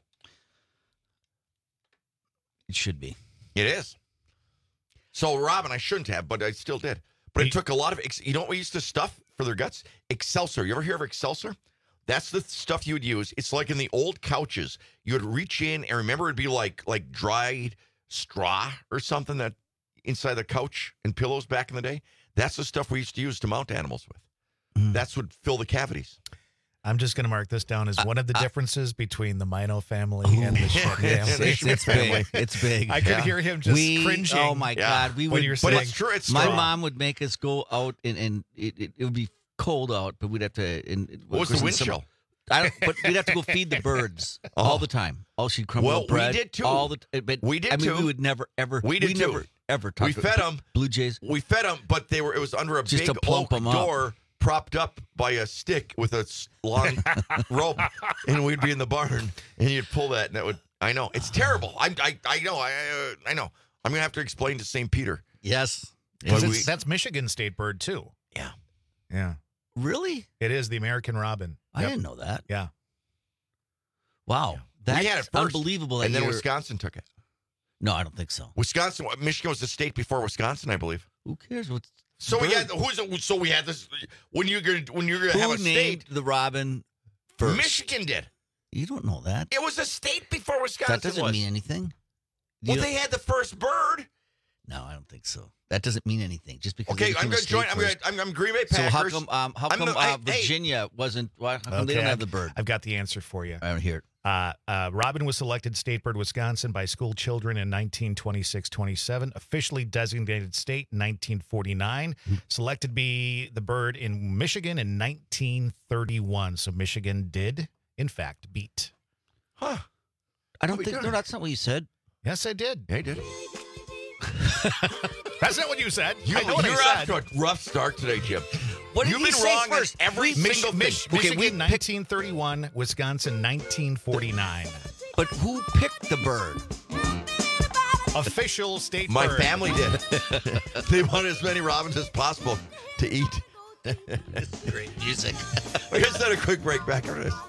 [SPEAKER 17] It should be.
[SPEAKER 16] It is. So, robin, I shouldn't have, but I still did. But it took a lot of... You know what we used to stuff for their guts? Excelsior. You ever hear of Excelsior? That's the stuff you would use. It's like in the old couches. You would reach in and remember it'd be like dried straw or something that inside the couch and pillows back in the day. That's the stuff we used to use to mount animals with. That's what fill the cavities.
[SPEAKER 1] I'm just going to mark this down as one of the differences between the Mino family and the Schmidt family.
[SPEAKER 17] It's big.
[SPEAKER 1] I could hear him just cringing.
[SPEAKER 17] Oh my God, we would.
[SPEAKER 1] But
[SPEAKER 16] it's true. It's
[SPEAKER 17] my
[SPEAKER 16] strong.
[SPEAKER 17] mom would make us go out, and it would be cold out, but we'd have to.
[SPEAKER 16] What was the wind chill?
[SPEAKER 17] But we'd have to go feed the birds all the time. Oh, she'd crumble
[SPEAKER 16] Well,
[SPEAKER 17] bread.
[SPEAKER 16] we did too.
[SPEAKER 17] All the. But
[SPEAKER 16] we did
[SPEAKER 17] I mean,
[SPEAKER 16] too.
[SPEAKER 17] we would never ever.
[SPEAKER 16] We did too.
[SPEAKER 17] Never ever talk.
[SPEAKER 16] We fed them.
[SPEAKER 17] Blue Jays.
[SPEAKER 16] We fed them, but it was under a
[SPEAKER 17] Just
[SPEAKER 16] big
[SPEAKER 17] to plump
[SPEAKER 16] oak
[SPEAKER 17] 'em up.
[SPEAKER 16] door propped up by a stick with a long rope, and we'd be in the barn, and you'd pull that, and that would. I know it's terrible. I know. I know. I'm gonna have to explain to St. Peter.
[SPEAKER 17] Yes.
[SPEAKER 1] That's Michigan state bird too. Yeah.
[SPEAKER 17] Really?
[SPEAKER 1] It is the American robin.
[SPEAKER 17] I didn't know that.
[SPEAKER 1] Yeah.
[SPEAKER 17] Wow.
[SPEAKER 16] We
[SPEAKER 17] That's
[SPEAKER 16] had it first,
[SPEAKER 17] unbelievable. That
[SPEAKER 16] and then
[SPEAKER 17] you're-
[SPEAKER 16] Wisconsin took it.
[SPEAKER 17] No, I don't think so.
[SPEAKER 16] Michigan was the state before Wisconsin, I believe.
[SPEAKER 17] Who cares? What's
[SPEAKER 16] So we had this when you're gonna have a
[SPEAKER 17] Who named
[SPEAKER 16] state.
[SPEAKER 17] the robin first?
[SPEAKER 16] Michigan did.
[SPEAKER 17] You don't know that.
[SPEAKER 16] It was a state before Wisconsin.
[SPEAKER 17] That doesn't mean anything.
[SPEAKER 16] Well, they had the first bird.
[SPEAKER 17] No, I don't think so. That doesn't mean anything. Just because.
[SPEAKER 16] Okay, I'm going to join. I'm Green Bay Packers.
[SPEAKER 17] So how come Virginia wasn't? How come they don't have the bird?
[SPEAKER 1] I've got the answer for you.
[SPEAKER 17] I don't hear it.
[SPEAKER 1] Robin was selected state bird Wisconsin by school children in 1926-27, officially designated state in 1949, selected to be the bird in Michigan in 1931. So Michigan did, in fact, beat.
[SPEAKER 16] Huh.
[SPEAKER 17] I don't think. No, that's not what you said.
[SPEAKER 1] Yes, I did.
[SPEAKER 16] Yeah, I did.
[SPEAKER 1] That's not what you said.
[SPEAKER 16] You're off to a rough start today, Jim.
[SPEAKER 17] What did
[SPEAKER 16] You've
[SPEAKER 17] he
[SPEAKER 16] been
[SPEAKER 17] say
[SPEAKER 16] wrong
[SPEAKER 17] first?
[SPEAKER 16] on every single thing.
[SPEAKER 1] Michigan 1931, Wisconsin 1949.
[SPEAKER 17] But who picked the bird?
[SPEAKER 1] Official state
[SPEAKER 16] My
[SPEAKER 1] bird.
[SPEAKER 16] family did. They wanted as many robins as possible to eat.
[SPEAKER 17] That's great music.
[SPEAKER 16] We're going to set a quick break. Back after this.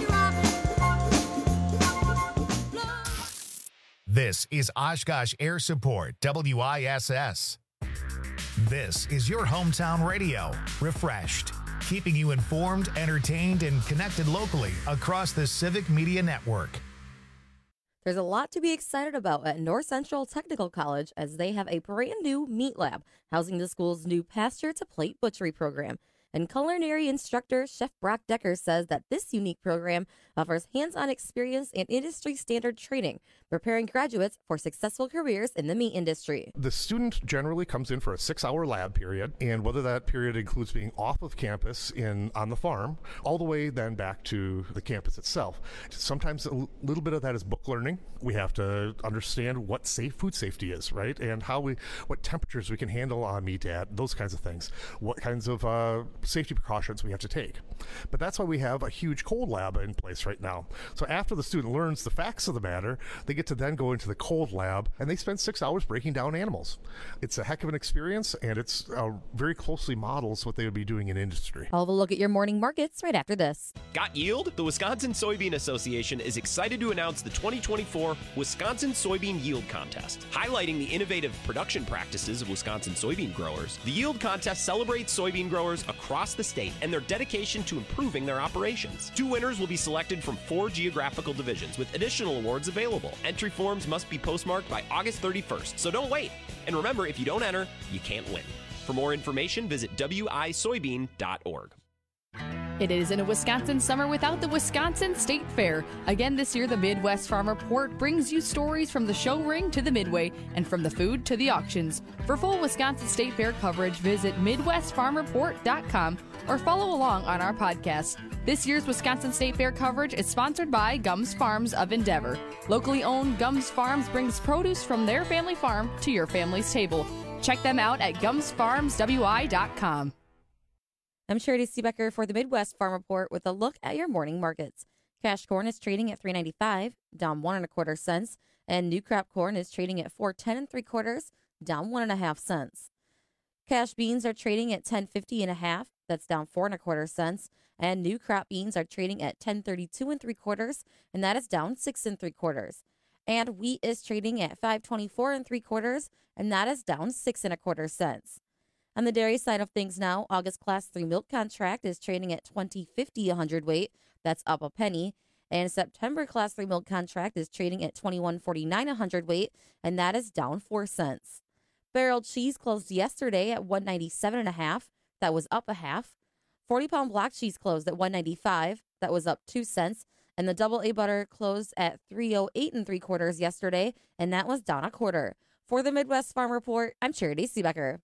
[SPEAKER 1] This is Oshkosh Air Support, WISS. This is your hometown radio, refreshed, keeping you informed, entertained, and connected locally across the Civic Media Network.
[SPEAKER 2] There's a lot to be excited about at North Central Technical College as they have a brand new meat lab housing the school's new pasture to plate butchery program. And culinary instructor Chef Brock Decker says that this unique program offers hands-on experience and industry-standard training, preparing graduates for successful careers in the meat industry.
[SPEAKER 4] The student generally comes in for a 6-hour lab period, and whether that period includes being off of campus on the farm, all the way then back to the campus itself. Sometimes a little bit of that is book learning. We have to understand what food safety is, right? And what temperatures we can handle on meat at, those kinds of things. What kinds of safety precautions we have to take. But that's why we have a huge cold lab in place right now. So after the student learns the facts of the matter, they get to then go into the cold lab, and they spend 6 hours breaking down animals. It's a heck of an experience, and it's very closely models what they would be doing in industry.
[SPEAKER 2] I'll have a look at your morning markets right after this.
[SPEAKER 23] Got yield? The Wisconsin Soybean Association is excited to announce the 2024 Wisconsin Soybean Yield Contest. Highlighting the innovative production practices of Wisconsin soybean growers, the Yield Contest celebrates soybean growers across the state and their dedication to improving their operations. 2 winners will be selected from 4 geographical divisions with additional awards available. Entry forms must be postmarked by August 31st, so don't wait. And remember, if you don't enter, you can't win. For more information, visit wisoybean.org.
[SPEAKER 24] It isn't a Wisconsin summer without the Wisconsin State Fair. Again this year, the Midwest Farm Report brings you stories from the show ring to the midway and from the food to the auctions. For full Wisconsin State Fair coverage, visit MidwestFarmReport.com or follow along on our podcast. This year's Wisconsin State Fair coverage is sponsored by Gums Farms of Endeavor. Locally owned Gums Farms brings produce from their family farm to your family's table. Check them out at GumsFarmsWI.com.
[SPEAKER 2] I'm Charity Seebecker for the Midwest Farm Report with a look at your morning markets. Cash corn is trading at $3.95, down 1 1/4 cents, and new crop corn is trading at $4.10 3/4, down 1 1/2 cents. Cash beans are trading at $10.50 1/2, that's down 4 1/4 cents, and new crop beans are trading at $10.32 3/4, and that is down 6 3/4. And wheat is trading at $5.24 3/4, and that is down 6 1/4 cents. On the dairy side of things now, August Class 3 milk contract is trading at $20.50 a hundredweight. That's up a penny. And September Class 3 milk contract is trading at $21.49 a hundredweight, and that is down 4 cents. Barrel cheese closed yesterday at $1.97 1/2. That was up a half. 40-pound block cheese closed at $1.95. That was up 2 cents. And the double A butter closed at $3.08 3/4 yesterday, and that was down a quarter. For the Midwest Farm Report, I'm Charity Seebecker.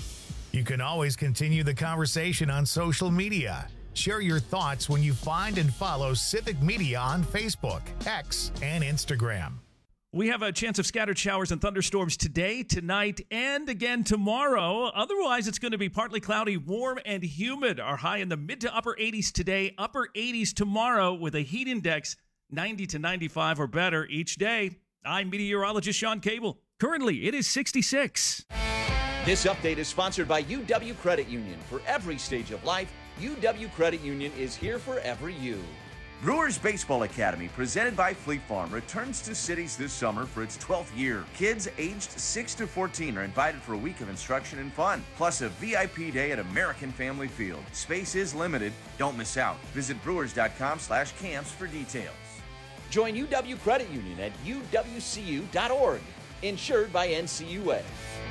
[SPEAKER 1] You can always continue the conversation on social media. Share your thoughts when you find and follow Civic Media on Facebook, X, and Instagram.
[SPEAKER 13] We have a chance of scattered showers and thunderstorms today, tonight, and again tomorrow. Otherwise, it's going to be partly cloudy, warm, and humid. Our high in the mid to upper 80s today, upper 80s tomorrow with a heat index 90 to 95 or better each day. I'm meteorologist Sean Cable. Currently, it is 66.
[SPEAKER 25] This update is sponsored by UW Credit Union. For every stage of life, UW Credit Union is here for every you.
[SPEAKER 26] Brewers Baseball Academy, presented by Fleet Farm, returns to cities this summer for its 12th year. Kids aged 6 to 14 are invited for a week of instruction and fun, plus a VIP day at American Family Field. Space is limited. Don't miss out. Visit brewers.com/camps for details.
[SPEAKER 25] Join UW Credit Union at uwcu.org. Insured by NCUA.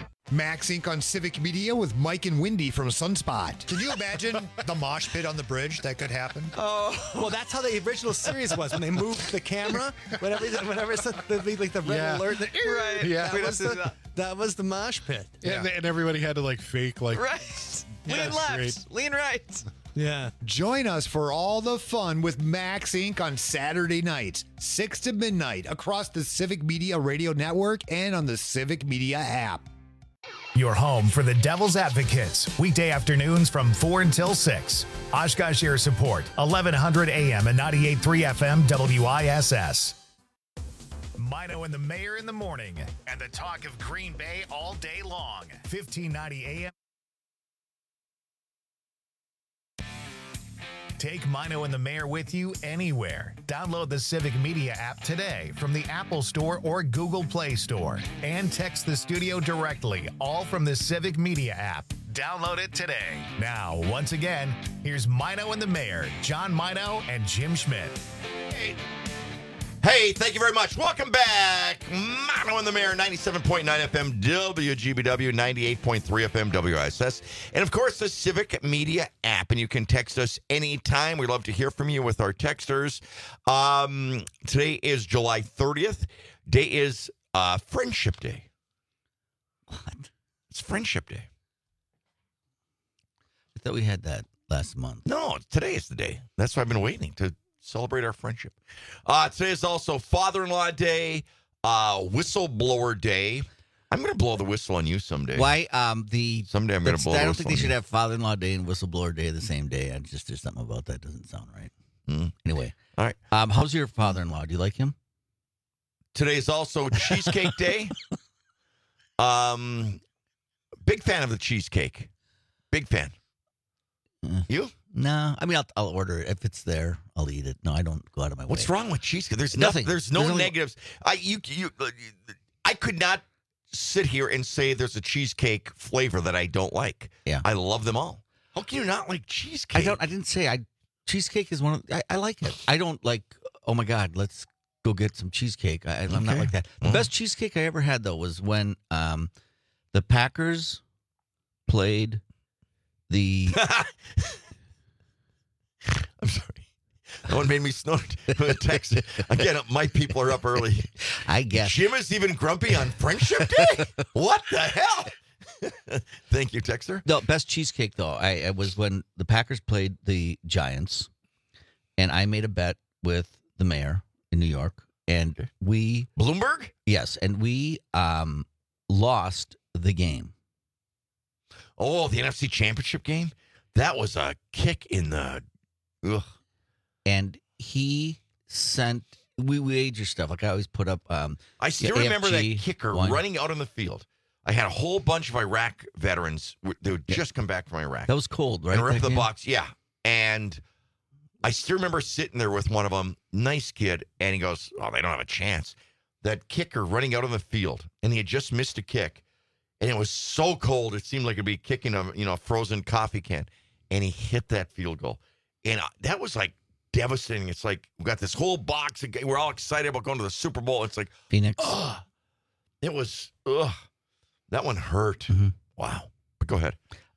[SPEAKER 27] Max Inc. on Civic Media with Mike and Wendy from Sunspot.
[SPEAKER 28] Can you imagine the mosh pit on the bridge that could happen?
[SPEAKER 29] Oh, well, that's how the original series was when they moved the camera. Whenever it's like the red alert,
[SPEAKER 28] right? Yeah,
[SPEAKER 29] that was the mosh pit.
[SPEAKER 30] Yeah. And everybody had to fake
[SPEAKER 28] right. Lean left, lean right.
[SPEAKER 29] Yeah.
[SPEAKER 28] Join us for all the fun with Max Inc. on Saturday nights, 6 to midnight, across the Civic Media Radio Network and on the Civic Media app.
[SPEAKER 1] Your home for the Devil's Advocates, weekday afternoons from 4 until 6. Oshkosh Air Support, 1100 AM and 98.3 FM WISS. Mino and the Mayor in the morning, and the talk of Green Bay all day long. 1590 AM. Take Mino and the Mayor with you anywhere. Download the Civic Media app today from the Apple Store or Google Play Store. And text the studio directly, all from the Civic Media app. Download it today. Now, once again, here's Mino and the Mayor, John Mino and Jim Schmidt.
[SPEAKER 31] Hey.
[SPEAKER 16] Hey, thank you very much. Welcome back. Mono and the Mayor, 97.9 FM WGBW, 98.3 FM WISS. And, of course, the Civic Media app. And you can text us anytime. We'd love to hear from you with our texters. Today is July 30th. Day is Friendship Day.
[SPEAKER 17] What?
[SPEAKER 16] It's Friendship Day.
[SPEAKER 17] I thought we had that last month.
[SPEAKER 16] No, today is the day. That's why I've been waiting to celebrate our friendship. Today is also Father-in-Law Day, Whistleblower Day. I'm going to blow the whistle on you someday.
[SPEAKER 17] Why?
[SPEAKER 16] Someday I'm going to blow the whistle.
[SPEAKER 17] I don't think they should have Father-in-Law Day and Whistleblower Day the same day. There's something about that doesn't sound right. Anyway.
[SPEAKER 16] All right.
[SPEAKER 17] How's your father-in-law? Do you like him?
[SPEAKER 16] Today is also Cheesecake Day. Big fan of the cheesecake. Big fan. You?
[SPEAKER 17] No, I mean I'll order it if it's there. I'll eat it. No, I don't go out of my way.
[SPEAKER 16] What's wrong with cheesecake? There's
[SPEAKER 17] nothing.
[SPEAKER 16] There's no negatives. I could not sit here and say there's a cheesecake flavor that I don't like.
[SPEAKER 17] Yeah,
[SPEAKER 16] I love them all. How can you not like cheesecake?
[SPEAKER 17] I didn't say cheesecake is one of. I like it. I don't like. Oh my God, let's go get some cheesecake. I'm not like that. The best cheesecake I ever had though was when the Packers played the.
[SPEAKER 16] I'm sorry. No one made me snort. Text. Again, my people are up early.
[SPEAKER 17] I guess.
[SPEAKER 16] Jim is even grumpy on Friendship Day? What the hell? Thank you, Texter.
[SPEAKER 17] No, best cheesecake, though, it was when the Packers played the Giants, and I made a bet with the mayor in New York, and we...
[SPEAKER 16] Bloomberg?
[SPEAKER 17] Yes, and we lost the game.
[SPEAKER 16] Oh, the NFC Championship game? That was a kick in the... Ugh.
[SPEAKER 17] And he sent, we wager stuff. Like I always put up.
[SPEAKER 16] I still remember that kicker running out on the field. I had a whole bunch of Iraq veterans. They would just come back from Iraq.
[SPEAKER 17] That was cold, right?
[SPEAKER 16] And ripped the box. Yeah. And I still remember sitting there with one of them, nice kid, and he goes, oh, they don't have a chance. That kicker running out on the field, and he had just missed a kick, and it was so cold, it seemed like it'd be kicking a frozen coffee can, and he hit that field goal. And that was like devastating. It's like we got this whole box. We're all excited about going to the Super Bowl. It's like
[SPEAKER 17] Phoenix.
[SPEAKER 16] It was. That one hurt.
[SPEAKER 17] Mm-hmm.
[SPEAKER 16] Wow. But go ahead.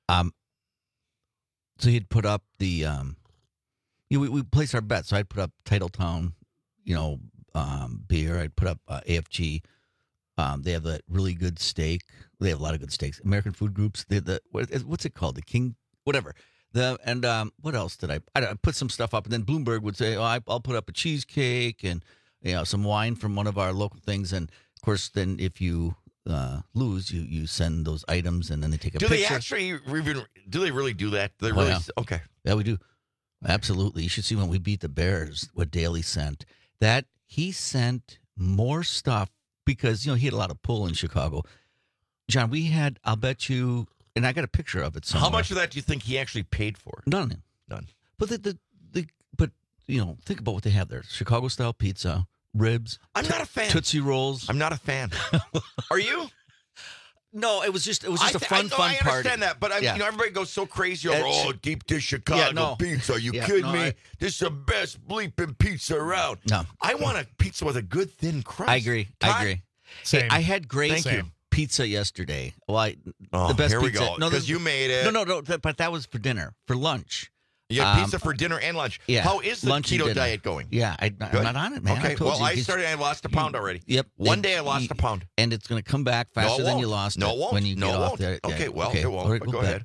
[SPEAKER 17] So he'd put up the. We placed our bets. So I'd put up Titletown, beer. I'd put up AFG. They have that really good steak. They have a lot of good steaks. American Food Groups. What's it called? The King. Whatever. What else did I put some stuff up, and then Bloomberg would say, I'll put up a cheesecake and some wine from one of our local things, and of course then if you lose, you send those items, and then they take a picture.
[SPEAKER 16] Do they really do that? Okay.
[SPEAKER 17] Yeah, we do. Absolutely. You should see when we beat the Bears, what Daly sent. That he sent more stuff because he had a lot of pull in Chicago. John, we had, I'll bet you. And I got a picture of it somewhere.
[SPEAKER 16] How much of that do you think he actually paid for?
[SPEAKER 17] None. But think about what they have there: Chicago style pizza, ribs.
[SPEAKER 16] I'm not a fan.
[SPEAKER 17] Tootsie Rolls.
[SPEAKER 16] I'm not a fan. Are you?
[SPEAKER 17] No, it was just a fun party.
[SPEAKER 16] I understand that, but everybody goes so crazy over deep dish Chicago pizza. Are you kidding me? This is the best bleeping pizza around.
[SPEAKER 17] No,
[SPEAKER 16] I want a pizza with a good thin crust.
[SPEAKER 17] I agree.
[SPEAKER 16] Same.
[SPEAKER 17] Hey, I had great pizza yesterday. Well, the best
[SPEAKER 16] here
[SPEAKER 17] pizza.
[SPEAKER 16] We go. Because you made it.
[SPEAKER 17] No. But that was for dinner, for lunch.
[SPEAKER 16] You had pizza for dinner and lunch.
[SPEAKER 17] Yeah.
[SPEAKER 16] How is the keto diet going?
[SPEAKER 17] Yeah, I'm not on it, man.
[SPEAKER 16] Okay. I started. I lost a pound already.
[SPEAKER 17] Yep.
[SPEAKER 16] One day I lost a pound,
[SPEAKER 17] and it's going to come back faster than you lost.
[SPEAKER 16] No, it won't.
[SPEAKER 17] When you get off there.
[SPEAKER 16] Okay. Well, it won't. But go ahead.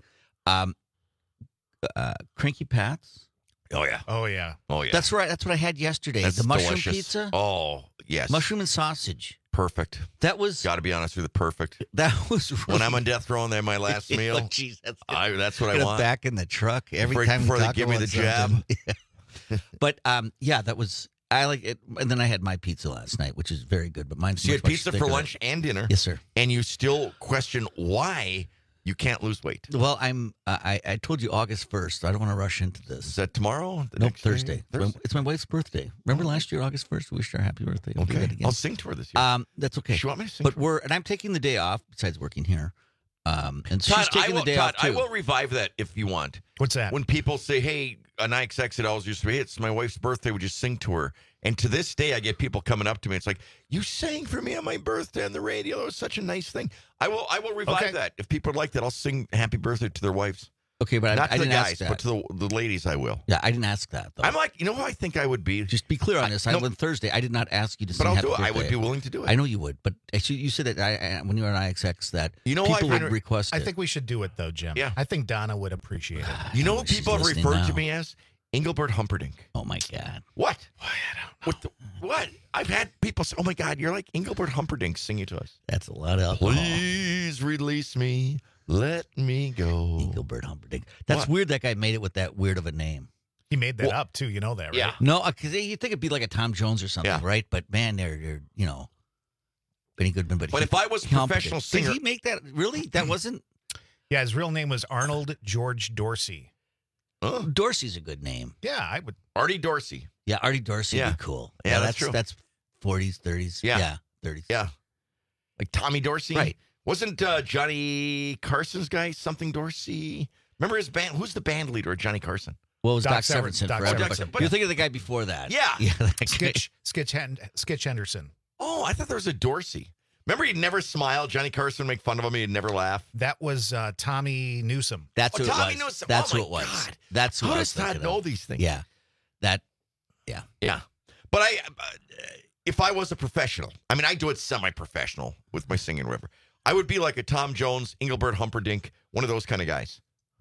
[SPEAKER 17] Cranky Pat's.
[SPEAKER 16] Oh yeah.
[SPEAKER 17] That's right. That's what I had yesterday.
[SPEAKER 16] That's
[SPEAKER 17] the mushroom
[SPEAKER 16] delicious.
[SPEAKER 17] pizza.
[SPEAKER 16] Oh yes.
[SPEAKER 17] Mushroom and sausage.
[SPEAKER 16] Perfect.
[SPEAKER 17] That was.
[SPEAKER 16] Got to be honest with you, perfect.
[SPEAKER 17] That was really,
[SPEAKER 16] when I'm on death row and they're my last meal.
[SPEAKER 17] Geez, that's
[SPEAKER 16] what I want.
[SPEAKER 17] Back in the truck every time
[SPEAKER 16] before they give me the jab.
[SPEAKER 17] But that was. I like it, and then I had my pizza last night, which is very good. But mine's
[SPEAKER 16] so you had pizza for lunch and dinner.
[SPEAKER 17] Yes, sir.
[SPEAKER 16] And you still question why you can't lose weight.
[SPEAKER 17] Well, I told you August 1st. I don't want to rush into this.
[SPEAKER 16] Is that tomorrow?
[SPEAKER 17] Nope, Thursday. It's my wife's birthday. Remember last year, August 1st? We wished her happy birthday.
[SPEAKER 16] Okay. I'll sing to her this year.
[SPEAKER 17] That's okay.
[SPEAKER 16] You want me to sing?
[SPEAKER 17] But and I'm taking the day off besides working here. And
[SPEAKER 16] Todd,
[SPEAKER 17] she's taking the day off too.
[SPEAKER 16] I will revive that if you want.
[SPEAKER 1] What's that?
[SPEAKER 16] When people say, "Hey, an IXX," it always used to be, "It's my wife's birthday. Would you sing to her?" And to this day, I get people coming up to me. It's like, "You sang for me on my birthday on the radio. It was such a nice thing." I will revive that. If people would like that, I'll sing "Happy Birthday" to their wives.
[SPEAKER 17] Okay, but
[SPEAKER 16] not
[SPEAKER 17] I
[SPEAKER 16] to the
[SPEAKER 17] didn't
[SPEAKER 16] guys,
[SPEAKER 17] ask that.
[SPEAKER 16] but to the ladies, I will.
[SPEAKER 17] Yeah, I didn't ask that though.
[SPEAKER 16] I'm like, you know who I think I would be?
[SPEAKER 17] Just be clear on this. On Thursday, I did not ask you to sing
[SPEAKER 16] But I'll
[SPEAKER 17] Happy
[SPEAKER 16] do it.
[SPEAKER 17] Birthday.
[SPEAKER 16] I would be willing to do it.
[SPEAKER 17] I know you would, but actually, you said that when you were on IXX that people would request
[SPEAKER 1] I
[SPEAKER 17] it.
[SPEAKER 1] think we should do it though, Jim.
[SPEAKER 16] Yeah.
[SPEAKER 1] I think Donna would appreciate it.
[SPEAKER 16] You know what
[SPEAKER 17] she's
[SPEAKER 16] people have
[SPEAKER 17] listening
[SPEAKER 16] referred
[SPEAKER 17] now.
[SPEAKER 16] to me as? Engelbert Humperdinck.
[SPEAKER 17] Oh my God.
[SPEAKER 16] What? I don't know. What? I've had people say, "Oh my God, you're like Engelbert Humperdinck singing to us."
[SPEAKER 17] That's a lot of alcohol.
[SPEAKER 16] Please release me. Let me go.
[SPEAKER 17] Engelbert Humperdinck. That's
[SPEAKER 16] What?
[SPEAKER 17] weird that guy made it with that weird of a name.
[SPEAKER 1] He made that up too. You know that, right?
[SPEAKER 16] Yeah.
[SPEAKER 17] No, because you think it'd be like a Tom Jones or something, right? But man, they're Benny Goodman. But
[SPEAKER 16] if I was a professional singer,
[SPEAKER 17] did he make that? Really? That wasn't.
[SPEAKER 1] Yeah, his real name was Arnold George Dorsey.
[SPEAKER 17] Dorsey's a good name.
[SPEAKER 1] Yeah, I would.
[SPEAKER 16] Artie Dorsey.
[SPEAKER 17] Yeah, Artie Dorsey would be cool.
[SPEAKER 16] Yeah, that's true.
[SPEAKER 17] That's 40s, 30s.
[SPEAKER 16] Yeah.
[SPEAKER 17] 30s.
[SPEAKER 16] Yeah. Like Tommy Dorsey.
[SPEAKER 17] Right.
[SPEAKER 16] Wasn't Johnny Carson's guy something Dorsey? Remember his band? Who's the band leader of Johnny Carson?
[SPEAKER 17] Well, it was
[SPEAKER 1] Doc
[SPEAKER 17] Doc Severinsen
[SPEAKER 1] Doc
[SPEAKER 17] forever.
[SPEAKER 1] Severinsen.
[SPEAKER 17] But you're thinking of the guy before that.
[SPEAKER 16] Yeah.
[SPEAKER 17] Yeah. That guy.
[SPEAKER 1] Skitch Henderson.
[SPEAKER 16] Oh, I thought there was a Dorsey. Remember, he'd never smile. Johnny Carson would make fun of him. He'd never laugh.
[SPEAKER 1] That was Tommy Newsom.
[SPEAKER 17] That's who it
[SPEAKER 16] Tommy
[SPEAKER 17] was.
[SPEAKER 16] Newsom.
[SPEAKER 17] That's
[SPEAKER 16] Oh,
[SPEAKER 17] who
[SPEAKER 16] my
[SPEAKER 17] it was.
[SPEAKER 16] God.
[SPEAKER 17] That's who
[SPEAKER 16] How
[SPEAKER 17] I
[SPEAKER 16] does
[SPEAKER 17] was
[SPEAKER 16] Todd
[SPEAKER 17] thinking
[SPEAKER 16] know
[SPEAKER 17] of.
[SPEAKER 16] these things?
[SPEAKER 17] Yeah.
[SPEAKER 16] Yeah. But if I was a professional, I mean, I do it semi-professional with my singing, or whatever. I would be like a Tom Jones, Engelbert Humperdinck, one of those kind of guys.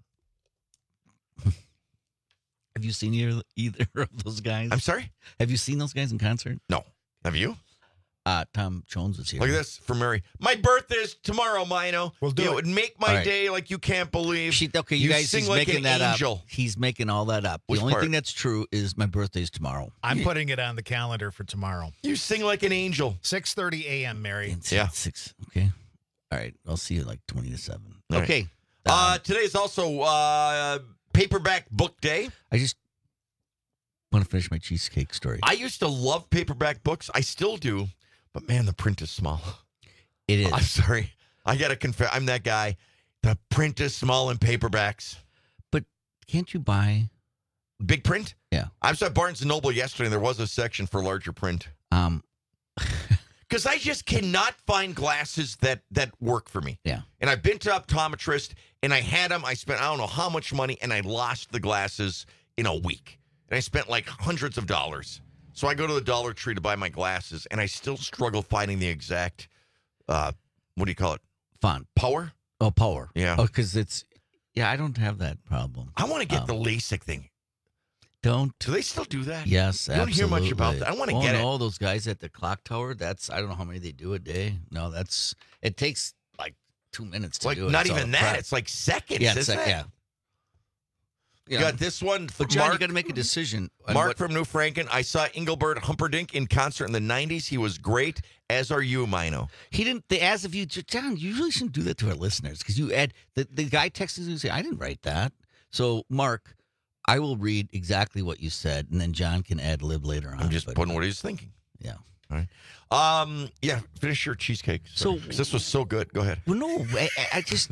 [SPEAKER 17] Have you seen either of those guys?
[SPEAKER 16] I'm sorry?
[SPEAKER 17] Have you seen those guys in concert?
[SPEAKER 16] No. Have you?
[SPEAKER 17] Tom Jones was here.
[SPEAKER 16] Look at this from Mary. My birthday's tomorrow, Mino.
[SPEAKER 1] We'll do
[SPEAKER 16] it.
[SPEAKER 1] it.
[SPEAKER 16] Would make my
[SPEAKER 17] All right.
[SPEAKER 16] day like you can't believe.
[SPEAKER 17] Okay, you guys,
[SPEAKER 16] sing
[SPEAKER 17] he's
[SPEAKER 16] like
[SPEAKER 17] making
[SPEAKER 16] an
[SPEAKER 17] that
[SPEAKER 16] angel.
[SPEAKER 17] up. He's making all that up.
[SPEAKER 16] Which
[SPEAKER 17] the only
[SPEAKER 16] part?
[SPEAKER 17] thing that's true is my birthday's tomorrow.
[SPEAKER 1] I'm putting it on the calendar for tomorrow.
[SPEAKER 16] You sing like an angel.
[SPEAKER 1] 6:30 a.m., Mary.
[SPEAKER 16] Yeah.
[SPEAKER 17] 6. Okay. All right. I'll see you like 20 to 7.
[SPEAKER 16] All
[SPEAKER 17] Okay.
[SPEAKER 16] Today is also paperback book day.
[SPEAKER 17] I just want to finish my cheesecake story.
[SPEAKER 16] I used to love paperback books. I still do. But, man, the print is small.
[SPEAKER 17] It is.
[SPEAKER 16] I'm sorry. I got to confess. I'm that guy. The print is small in paperbacks.
[SPEAKER 17] But can't you buy
[SPEAKER 16] big print?
[SPEAKER 17] Yeah.
[SPEAKER 16] I was at Barnes & Noble yesterday, and there was a section for larger print. Because I just cannot find glasses that work for me.
[SPEAKER 17] Yeah.
[SPEAKER 16] And I've been to optometrist, and I had them. I spent I don't know how much money, and I lost the glasses in a week. And I spent like hundreds of dollars. So I go to the Dollar Tree to buy my glasses, and I still struggle finding the exact, what do you call it?
[SPEAKER 17] Font.
[SPEAKER 16] Power?
[SPEAKER 17] Oh, power.
[SPEAKER 16] Yeah.
[SPEAKER 17] Oh, because I don't have that problem.
[SPEAKER 16] I want to get the LASIK thing.
[SPEAKER 17] Do
[SPEAKER 16] they still do that?
[SPEAKER 17] Yes,
[SPEAKER 16] You don't hear much about that. I want to get it.
[SPEAKER 17] Oh, those guys at the clock tower, I don't know how many they do a day. No, it takes like 2 minutes to
[SPEAKER 16] Like
[SPEAKER 17] do it.
[SPEAKER 16] not
[SPEAKER 17] It's all
[SPEAKER 16] even that.
[SPEAKER 17] crap.
[SPEAKER 16] It's like seconds,
[SPEAKER 17] Yeah,
[SPEAKER 16] isn't it?
[SPEAKER 17] yeah.
[SPEAKER 16] You got this one.
[SPEAKER 17] But John, you
[SPEAKER 16] Mark-
[SPEAKER 17] got to make a decision. on
[SPEAKER 16] Mark
[SPEAKER 17] what-
[SPEAKER 16] from New Franken. I saw Engelbert Humperdinck in concert in the 90s. He was great, as are you, Mino.
[SPEAKER 17] He didn't. They asked if you, John. You really shouldn't do that to our listeners because you add the guy texted you and say, "I didn't write that." So, Mark, I will read exactly what you said, and then John can ad lib later on.
[SPEAKER 16] I'm just putting what he's thinking.
[SPEAKER 17] Yeah.
[SPEAKER 16] All right. Yeah. Finish your cheesecake. Sorry. 'Cause this was so good. Go ahead.
[SPEAKER 17] Well, no, I just.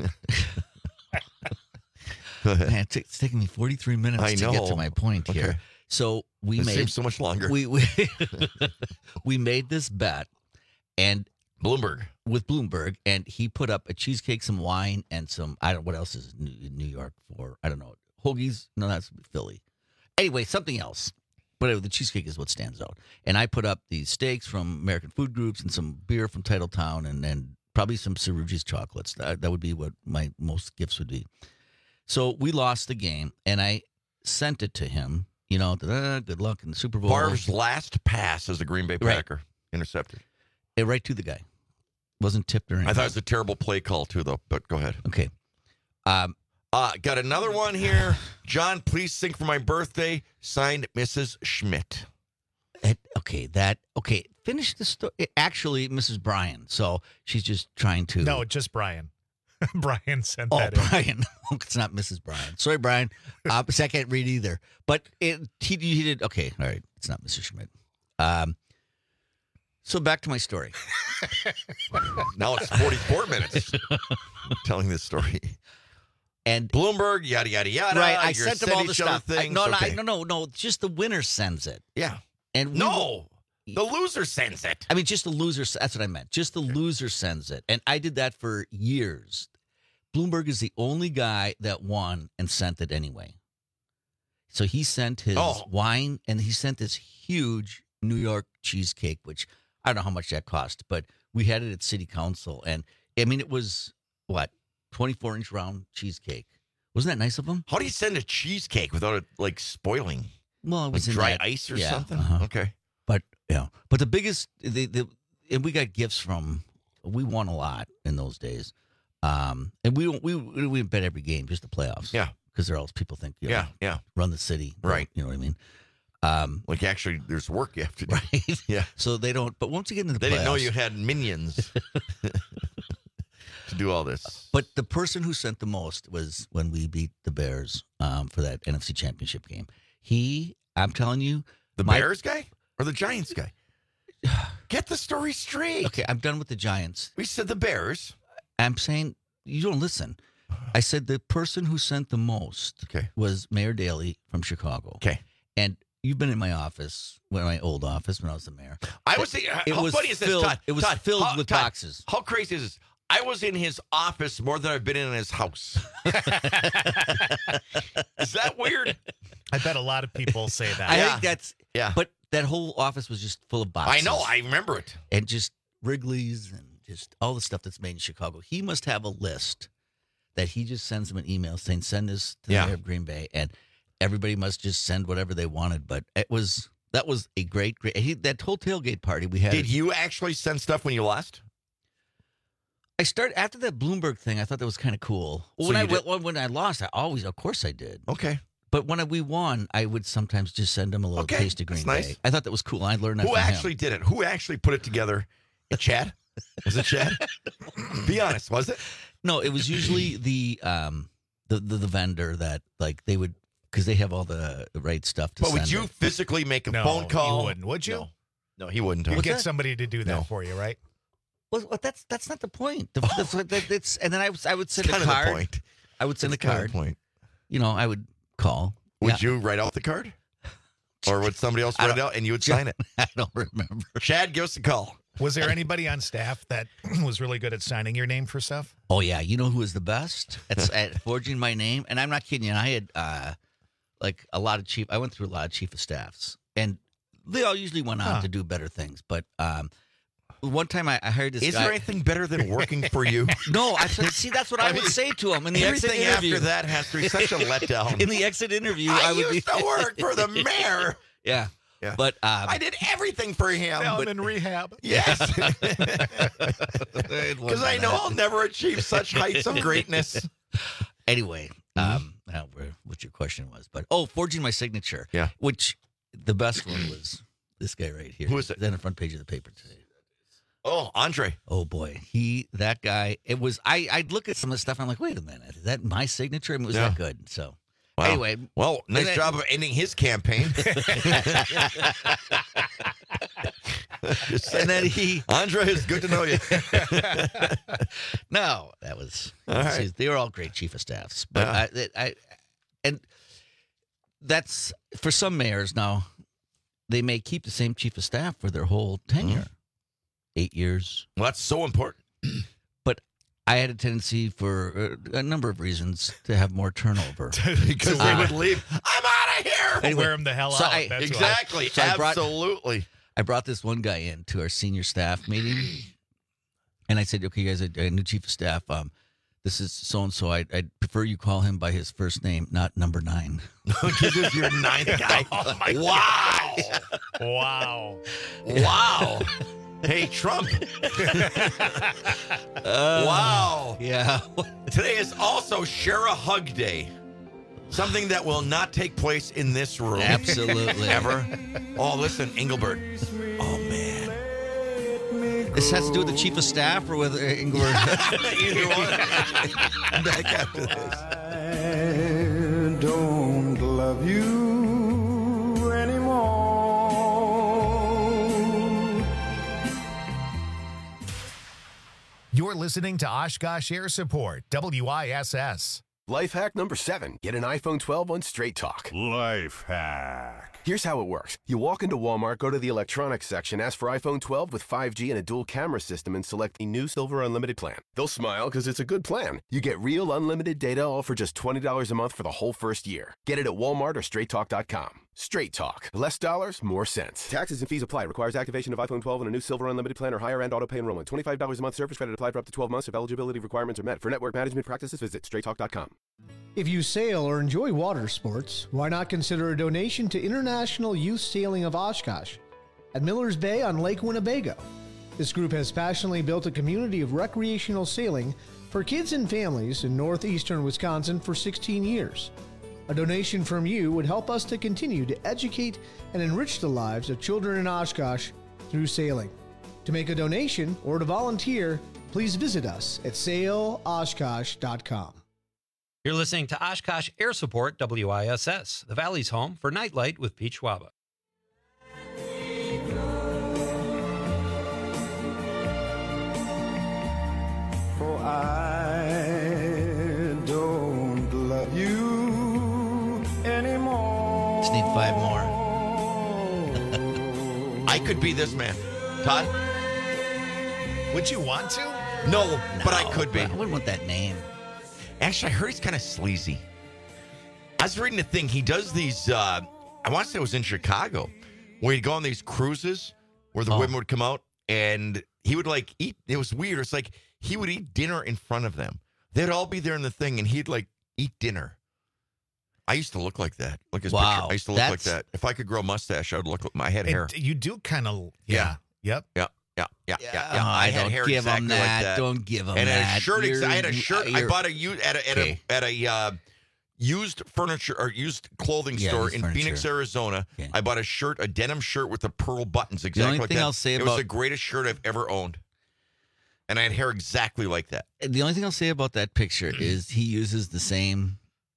[SPEAKER 16] Go ahead.
[SPEAKER 17] Man, it's taking me 43 minutes
[SPEAKER 16] I
[SPEAKER 17] to get to
[SPEAKER 16] know.
[SPEAKER 17] my point here.
[SPEAKER 16] Okay.
[SPEAKER 17] So we
[SPEAKER 16] It
[SPEAKER 17] made
[SPEAKER 16] seems so much longer.
[SPEAKER 17] We made this bet, and
[SPEAKER 16] Bloomberg
[SPEAKER 17] with Bloomberg, and he put up a cheesecake, some wine, and some what else is New York for? I don't know. Hoagies? No, that's Philly. Anyway, something else. But the cheesecake is what stands out. And I put up these steaks from American Food Groups and some beer from Titletown, and then probably some Cerrugi's chocolates. That would be what my most gifts would be. So we lost the game, and I sent it to him. You know, good luck in the Super Bowl.
[SPEAKER 16] Favre's last pass as a Green Bay Packer intercepted.
[SPEAKER 17] Right to the guy. Wasn't tipped or anything.
[SPEAKER 16] I thought it was a terrible play call, too, though. But go ahead.
[SPEAKER 17] Okay.
[SPEAKER 16] Got another one here. John, please sing for my birthday. Signed, Mrs. Schmidt.
[SPEAKER 17] Finish the story. Actually, Mrs. Bryan. So she's just trying to.
[SPEAKER 1] No, just Brian. Brian sent
[SPEAKER 17] Oh,
[SPEAKER 1] that in.
[SPEAKER 17] Brian. It's not Mrs. Bryan. Sorry, Brian. I can't read either. But he did. Okay, all right. It's not Mrs. Schmidt. So back to my story.
[SPEAKER 16] Now it's 44 minutes telling this story.
[SPEAKER 17] And
[SPEAKER 16] Bloomberg, yada, yada, yada.
[SPEAKER 17] Right, I
[SPEAKER 16] your
[SPEAKER 17] sent them all the
[SPEAKER 16] each other
[SPEAKER 17] stuff.
[SPEAKER 16] Things.
[SPEAKER 17] No. Just the winner sends it.
[SPEAKER 16] Yeah.
[SPEAKER 17] And
[SPEAKER 16] the loser sends it.
[SPEAKER 17] I mean, just the loser. That's what I meant. Just the loser sends it. And I did that for years. Bloomberg is the only guy that won and sent it anyway. So he sent his wine, and he sent this huge New York cheesecake, which I don't know how much that cost, but we had it at City Council. And, I mean, it was, 24-inch round cheesecake. Wasn't that nice of him?
[SPEAKER 16] How do you send a cheesecake without it, like, spoiling?
[SPEAKER 17] Well, it was
[SPEAKER 16] like
[SPEAKER 17] in
[SPEAKER 16] dry
[SPEAKER 17] that,
[SPEAKER 16] ice or
[SPEAKER 17] yeah,
[SPEAKER 16] something?
[SPEAKER 17] Uh-huh.
[SPEAKER 16] Okay.
[SPEAKER 17] But the biggest, and we got gifts from, we won a lot in those days. And we bet every game, just the playoffs.
[SPEAKER 16] Yeah.
[SPEAKER 17] Because there are else people think, run the city.
[SPEAKER 16] Right.
[SPEAKER 17] You know what I mean?
[SPEAKER 16] Like, actually, there's work you have to do.
[SPEAKER 17] Right.
[SPEAKER 16] Yeah.
[SPEAKER 17] So they don't, but once you get into the
[SPEAKER 16] They
[SPEAKER 17] playoffs.
[SPEAKER 16] didn't know you had minions to do all this.
[SPEAKER 17] But the person who sent the most was when we beat the Bears for that NFC Championship game. I'm telling you.
[SPEAKER 16] The Bears guy or the Giants guy? Get the story straight.
[SPEAKER 17] Okay, I'm done with the Giants.
[SPEAKER 16] We said the Bears.
[SPEAKER 17] I'm saying, you don't listen. I said the person who sent the most was Mayor Daley from Chicago.
[SPEAKER 16] Okay.
[SPEAKER 17] And you've been in my office, my old office when I was the mayor.
[SPEAKER 16] I was thinking, how funny is this, Todd?
[SPEAKER 17] It was filled with boxes.
[SPEAKER 16] How crazy is this? I was in his office more than I've been in his house. Is that weird?
[SPEAKER 1] I bet a lot of people say that.
[SPEAKER 17] I think that's, but that whole office was just full of boxes.
[SPEAKER 16] I know, I remember it.
[SPEAKER 17] And just Wrigley's and just all the stuff that's made in Chicago. He must have a list that he just sends them an email saying, send this to the mayor of Green Bay. And everybody must just send whatever they wanted. But that was a great, that whole tailgate party we had.
[SPEAKER 16] Did you actually send stuff when you lost?
[SPEAKER 17] I started after that Bloomberg thing. I thought that was kind of cool.
[SPEAKER 16] So
[SPEAKER 17] when I lost, of course I did.
[SPEAKER 16] Okay.
[SPEAKER 17] But when we won, I would sometimes just send him a little taste of Green Bay.
[SPEAKER 16] Nice.
[SPEAKER 17] I thought that was cool. I learned that
[SPEAKER 16] Who
[SPEAKER 17] from
[SPEAKER 16] actually
[SPEAKER 17] him.
[SPEAKER 16] did it? Who actually put it together? Chad? Was it Chad? Be honest, was it?
[SPEAKER 17] No, it was usually the vendor that they would, because they have all the right stuff to
[SPEAKER 16] But
[SPEAKER 17] send.
[SPEAKER 16] would you
[SPEAKER 17] it.
[SPEAKER 16] physically make a phone call?
[SPEAKER 1] You wouldn't, would you?
[SPEAKER 16] No, he wouldn't.
[SPEAKER 1] You'd get somebody to do that for you, right?
[SPEAKER 17] Well, that's not the point. And then I would send a
[SPEAKER 16] kind of the
[SPEAKER 17] card.
[SPEAKER 16] point.
[SPEAKER 17] I would send
[SPEAKER 16] It's
[SPEAKER 17] a
[SPEAKER 16] kind of
[SPEAKER 17] card.
[SPEAKER 16] the point.
[SPEAKER 17] I would call.
[SPEAKER 16] Would you write out the card? Or would somebody else write it out and you would sign it?
[SPEAKER 17] I don't remember.
[SPEAKER 16] Chad, give us a call.
[SPEAKER 1] Was there anybody on staff that was really good at signing your name for stuff?
[SPEAKER 17] Oh, yeah. You know who was the best at forging my name? And I'm not kidding you. I had a lot of I went through a lot of chief of staffs. And they all usually went on to do better things. But one time I hired this guy.
[SPEAKER 16] Is there anything better than working for you?
[SPEAKER 17] No, see, that's what I would say to him in the exit
[SPEAKER 16] everything
[SPEAKER 17] interview.
[SPEAKER 16] after that has to be such a letdown.
[SPEAKER 17] In the exit interview,
[SPEAKER 16] I
[SPEAKER 17] would
[SPEAKER 16] used to work for the mayor.
[SPEAKER 17] Yeah. But
[SPEAKER 16] I did everything for him.
[SPEAKER 1] Found in rehab.
[SPEAKER 16] Yes. Because I know I'll never achieve such heights of greatness.
[SPEAKER 17] Anyway, what your question was, but forging my signature.
[SPEAKER 16] Yeah.
[SPEAKER 17] Which the best one was this guy right here.
[SPEAKER 16] Who is it?
[SPEAKER 17] Then the front page of the paper today.
[SPEAKER 16] Oh, Andre.
[SPEAKER 17] Oh boy, that guy. It was. I'd look at some of the stuff. And I'm like, wait a minute, is that my signature? I mean, it was that good. So.
[SPEAKER 16] Wow.
[SPEAKER 17] Anyway,
[SPEAKER 16] nice job of ending his campaign.
[SPEAKER 17] And then
[SPEAKER 16] Andre, it's good to know you.
[SPEAKER 17] No, that was.
[SPEAKER 16] All right.
[SPEAKER 17] They were all great chief of staffs, but and that's for some mayors now. They may keep the same chief of staff for their whole tenure, 8 years.
[SPEAKER 16] Well, that's so important.
[SPEAKER 17] But I had a tendency, for a number of reasons, to have more turnover
[SPEAKER 16] because they would leave. I'm out of here.
[SPEAKER 1] Anyway, wear them the hell out. That's
[SPEAKER 16] exactly. Absolutely.
[SPEAKER 17] I brought this one guy in to our senior staff meeting, and I said, "Okay, you guys, a new chief of staff. This is so and so. I'd prefer you call him by his first name, not number 9.
[SPEAKER 16] This is your 9th guy.
[SPEAKER 1] Oh my
[SPEAKER 16] wow.
[SPEAKER 1] Wow.
[SPEAKER 16] Wow. Hey, Trump. Wow.
[SPEAKER 17] Yeah.
[SPEAKER 16] Today is also Share a Hug Day. Something that will not take place in this room.
[SPEAKER 17] Absolutely.
[SPEAKER 16] Ever. Oh, listen, Engelbert. Oh, man.
[SPEAKER 17] This has to do with the chief of staff or with Engelbert?
[SPEAKER 16] Either one. Back after this.
[SPEAKER 5] I don't love you anymore.
[SPEAKER 1] You're listening to Oshkosh Air Support, WISS.
[SPEAKER 6] Life hack number 7. Get an iPhone 12 on Straight Talk.
[SPEAKER 19] Life hack.
[SPEAKER 6] Here's how it works. You walk into Walmart, go to the electronics section, ask for iPhone 12 with 5G and a dual camera system, and select the new Silver Unlimited plan. They'll smile because it's a good plan. You get real unlimited data all for just $20 a month for the whole first year. Get it at Walmart or StraightTalk.com. Straight Talk. Less dollars, more sense. Taxes and fees apply. Requires activation of iPhone 12 and a new Silver Unlimited plan or higher end auto pay enrollment. $25 a month service credit applied for up to 12 months if eligibility requirements are met. For network management practices, visit StraightTalk.com.
[SPEAKER 7] If you sail or enjoy water sports, why not consider a donation to International Youth Sailing of Oshkosh at Millers Bay on Lake Winnebago? This group has passionately built a community of recreational sailing for kids and families in northeastern Wisconsin for 16 years. A donation from you would help us to continue to educate and enrich the lives of children in Oshkosh through sailing. To make a donation or to volunteer, please visit us at sailoshkosh.com.
[SPEAKER 8] You're listening to Oshkosh Air Support, WISS, the Valley's home for Nightlight with Pete Schwaba.
[SPEAKER 5] For I don't love you anymore.
[SPEAKER 17] Just need 5 more.
[SPEAKER 16] I could be this man. Todd?
[SPEAKER 1] Would you want to?
[SPEAKER 16] No, but I could be.
[SPEAKER 17] I wouldn't want that name.
[SPEAKER 16] Actually, I heard he's kind of sleazy. I was reading a thing. He does these, I want to say it was in Chicago, where he'd go on these cruises where the women would come out and he would like eat. It was weird. It's like he would eat dinner in front of them. They'd all be there in the thing and he'd like eat dinner. I used to look like that. Look at his picture. I used to look like that. If I could grow a mustache, I would look like my head hair.
[SPEAKER 1] You do kind of, yeah. Yep.
[SPEAKER 16] Yeah. I had hair
[SPEAKER 17] give
[SPEAKER 16] exactly
[SPEAKER 17] him that.
[SPEAKER 16] like that.
[SPEAKER 17] Don't give him
[SPEAKER 16] and
[SPEAKER 17] that.
[SPEAKER 16] A shirt. I had a shirt. I bought a used furniture or used clothing store in Phoenix, Arizona. Okay. I bought a shirt, a denim shirt with the pearl buttons, exactly like that.
[SPEAKER 17] I'll say
[SPEAKER 16] it was the greatest shirt I've ever owned, and I had hair exactly like that.
[SPEAKER 17] The only thing I'll say about that picture is he uses the same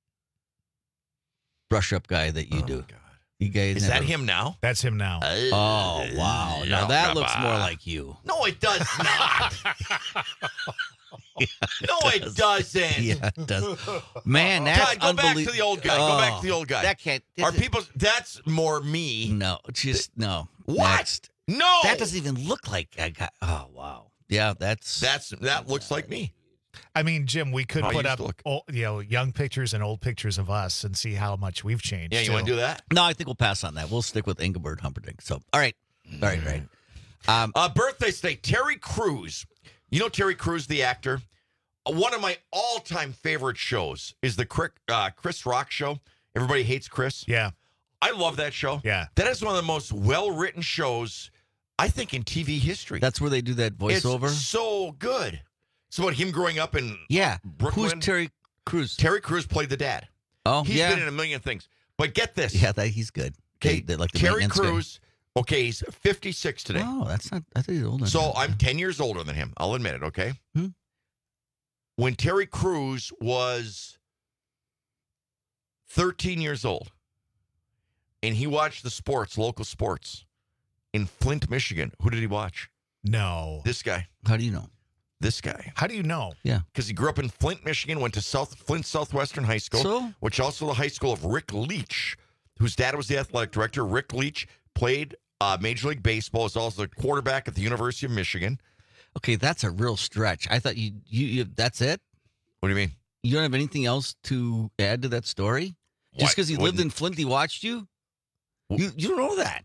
[SPEAKER 17] brush-up guy that you do. God. You guys
[SPEAKER 16] is that him now?
[SPEAKER 1] That's him now.
[SPEAKER 17] Oh, wow. Now that looks more like you.
[SPEAKER 16] No, it does not. No, it doesn't.
[SPEAKER 17] Yeah, it does. Man, that's
[SPEAKER 16] God, go back to the old guy. Go back to the old guy.
[SPEAKER 17] That can't.
[SPEAKER 16] Are people? That's more me.
[SPEAKER 17] No, just no.
[SPEAKER 16] What?
[SPEAKER 17] Next.
[SPEAKER 16] No.
[SPEAKER 17] That doesn't even look like a guy. Oh, wow. Yeah,
[SPEAKER 16] that looks like me.
[SPEAKER 1] I mean, Jim, we could put up young pictures and old pictures of us and see how much we've changed.
[SPEAKER 16] Yeah, you want to do that?
[SPEAKER 17] No, I think we'll pass on that. We'll stick with Engelbert Humperdinck. So, all right.
[SPEAKER 16] Birthday today, Terry Crews. You know Terry Crews, the actor? One of my all-time favorite shows is the Chris Rock show. Everybody hates Chris.
[SPEAKER 1] Yeah.
[SPEAKER 16] I love that show.
[SPEAKER 1] Yeah.
[SPEAKER 16] That is one of the most well-written shows, I think, in TV history.
[SPEAKER 17] That's where they do that voiceover?
[SPEAKER 16] It's so good. It's about him growing up in Brooklyn.
[SPEAKER 17] Who's Terry Crews?
[SPEAKER 16] Terry Crews played the dad.
[SPEAKER 17] Oh,
[SPEAKER 16] He's been in a million things. But get this.
[SPEAKER 17] Yeah, he's good.
[SPEAKER 16] Okay,
[SPEAKER 17] like the
[SPEAKER 16] Terry Crews, he's 56 today.
[SPEAKER 17] Oh, that's not, I think he's older.
[SPEAKER 16] So I'm 10 years older than him. I'll admit it, okay? When Terry Crews was 13 years old, and he watched the local sports, in Flint, Michigan, who did he watch?
[SPEAKER 1] No.
[SPEAKER 16] This guy.
[SPEAKER 17] How do you know?
[SPEAKER 16] This guy.
[SPEAKER 1] How do you know?
[SPEAKER 17] Yeah.
[SPEAKER 16] Because he grew up in Flint, Michigan, went to Flint Southwestern High School, which also the high school of Rick Leach, whose dad was the athletic director. Rick Leach played Major League Baseball, is also the quarterback at the University of Michigan.
[SPEAKER 17] Okay, that's a real stretch. I thought you that's it?
[SPEAKER 16] What do you mean?
[SPEAKER 17] You don't have anything else to add to that story? Just because he lived in Flint, he watched you? You don't know that.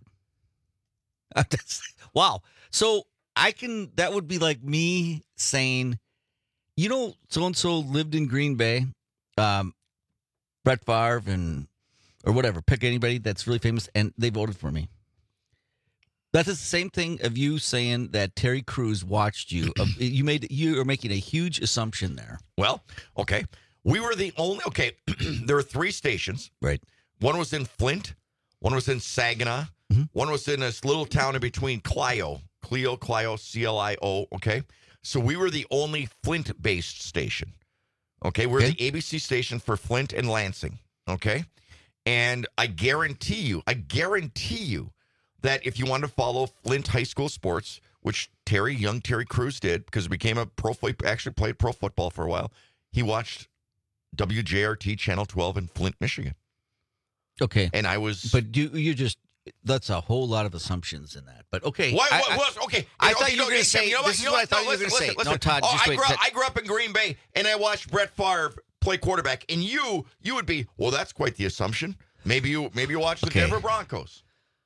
[SPEAKER 17] Wow. So that would be like me saying, so-and-so lived in Green Bay, Brett Favre or whatever, pick anybody that's really famous, and they voted for me. That's the same thing of you saying that Terry Crews watched you. You are making a huge assumption there.
[SPEAKER 16] Well, okay. We were the only, there were 3 stations.
[SPEAKER 17] Right.
[SPEAKER 16] One was in Flint. One was in Saginaw. Mm-hmm. One was in this little town in between Clio, CLIO, okay? So we were the only Flint-based station, okay? We're the ABC station for Flint and Lansing, okay? And I guarantee you that if you want to follow Flint high school sports, which young Terry Crews did because he became a pro. Actually played pro football for a while. He watched WJRT Channel 12 in Flint, Michigan.
[SPEAKER 17] Okay,
[SPEAKER 16] and I was,
[SPEAKER 17] but you just. That's a whole lot of assumptions in that. But okay.
[SPEAKER 16] Okay.
[SPEAKER 17] I thought you were going to say, this is what I thought you were going to say. No, Todd, just wait.
[SPEAKER 16] I grew up in Green Bay, and I watched Brett Favre play quarterback. And you would be, well, that's quite the assumption. Maybe you watch the Denver Broncos.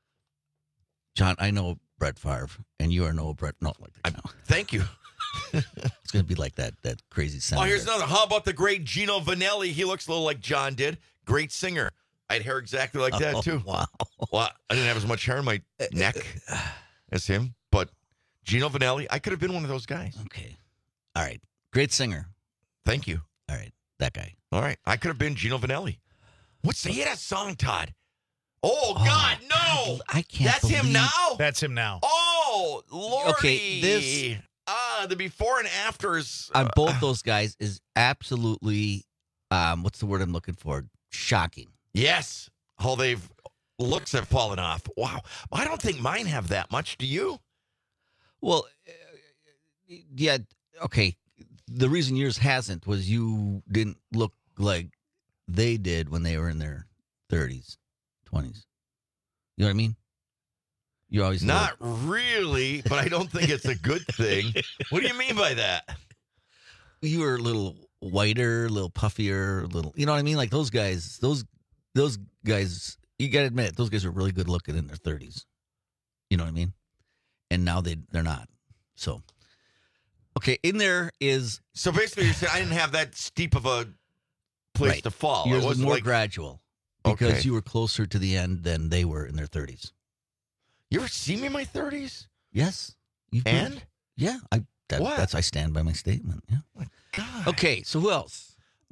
[SPEAKER 17] John, I know Brett Favre, and you are no Brett. No, like that. No.
[SPEAKER 16] Thank you.
[SPEAKER 17] It's going to be like that crazy senator.
[SPEAKER 16] Oh, here's another. How about the great Gino Vanelli? He looks a little like John did. Great singer. I had hair exactly like that, too.
[SPEAKER 17] Wow.
[SPEAKER 16] Well, I didn't have as much hair on my neck as him, but Gino Vanelli, I could have been one of those guys.
[SPEAKER 17] Okay. All right. Great singer.
[SPEAKER 16] Thank you.
[SPEAKER 17] All right. That guy.
[SPEAKER 16] All right. I could have been Gino Vanelli. He had a song, Todd. Oh, God, no.
[SPEAKER 17] I can't
[SPEAKER 16] That's him now?
[SPEAKER 1] That's him now.
[SPEAKER 16] Oh, Lordy.
[SPEAKER 17] Okay, this...
[SPEAKER 16] the before and afters.
[SPEAKER 17] On both those guys is absolutely, what's the word I'm looking for? Shocking.
[SPEAKER 16] Yes. How looks have fallen off. Wow. I don't think mine have that much. Do you?
[SPEAKER 17] Well, yeah. Okay. The reason yours hasn't was you didn't look like they did when they were in their 30s, 20s. You know what I mean? You always
[SPEAKER 16] not really, but I don't think it's a good thing. What do you mean by that?
[SPEAKER 17] You were a little whiter, a little puffier, a little. You know what I mean? Like those guys. Those guys, you got to admit, those guys are really good looking in their 30s. You know what I mean? And now they're not. So, okay, in there is...
[SPEAKER 16] So basically you're saying I didn't have that steep of a place to fall.
[SPEAKER 17] Yours
[SPEAKER 16] it
[SPEAKER 17] was more gradual because you were closer to the end than they were in their 30s.
[SPEAKER 16] You ever see me in my 30s?
[SPEAKER 17] Yes.
[SPEAKER 16] And?
[SPEAKER 17] Yeah. I stand by my statement. Yeah.
[SPEAKER 16] Oh my God.
[SPEAKER 17] Okay, so who else?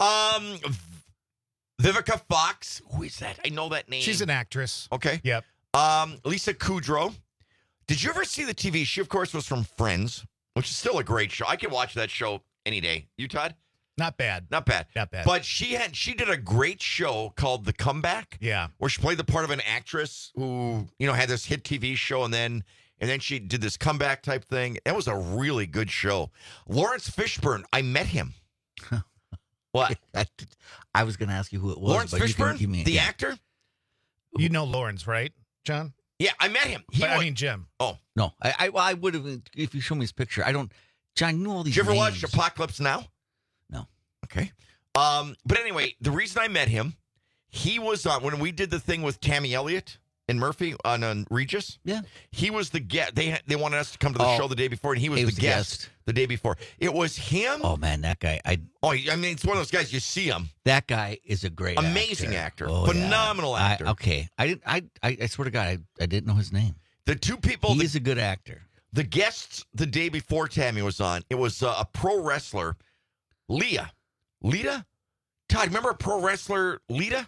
[SPEAKER 16] Vivica Fox. Who is that? I know that name.
[SPEAKER 1] She's an actress.
[SPEAKER 16] Okay.
[SPEAKER 1] Yep.
[SPEAKER 16] Lisa Kudrow. Did you ever see the TV? She, of course, was from Friends, which is still a great show. I can watch that show any day. You, Todd?
[SPEAKER 1] Not bad.
[SPEAKER 16] Not bad.
[SPEAKER 1] Not bad.
[SPEAKER 16] But she did a great show called The Comeback.
[SPEAKER 1] Yeah.
[SPEAKER 16] Where she played the part of an actress who, had this hit TV show and then she did this comeback type thing. That was a really good show. Lawrence Fishburne, I met him. What?
[SPEAKER 17] I was going to ask you who it was.
[SPEAKER 16] Lawrence Fishburne, the actor?
[SPEAKER 1] You know Lawrence, right, John?
[SPEAKER 16] Yeah, I met him.
[SPEAKER 1] I mean Jim.
[SPEAKER 16] Oh.
[SPEAKER 17] No, I would have, if you show me his picture. I don't, John, you know all these
[SPEAKER 16] names. Did you ever
[SPEAKER 17] names.
[SPEAKER 16] watch Apocalypse Now?
[SPEAKER 17] No.
[SPEAKER 16] Okay. But anyway, the reason I met him, he was on, when we did the thing with Tammy Elliott and Murphy on Regis.
[SPEAKER 17] Yeah.
[SPEAKER 16] He was the guest. They wanted us to come to the show the day before, and he was the guest the day before. It was him.
[SPEAKER 17] Oh, man, that guy.
[SPEAKER 16] I mean, it's one of those guys, you see him.
[SPEAKER 17] That guy is a great
[SPEAKER 16] amazing actor. Phenomenal actor.
[SPEAKER 17] I swear to God, I didn't know his name.
[SPEAKER 16] The two people.
[SPEAKER 17] He's a good actor.
[SPEAKER 16] The guests the day before Tammy was on, it was a pro wrestler, Lita? Todd, remember a pro wrestler, Lita?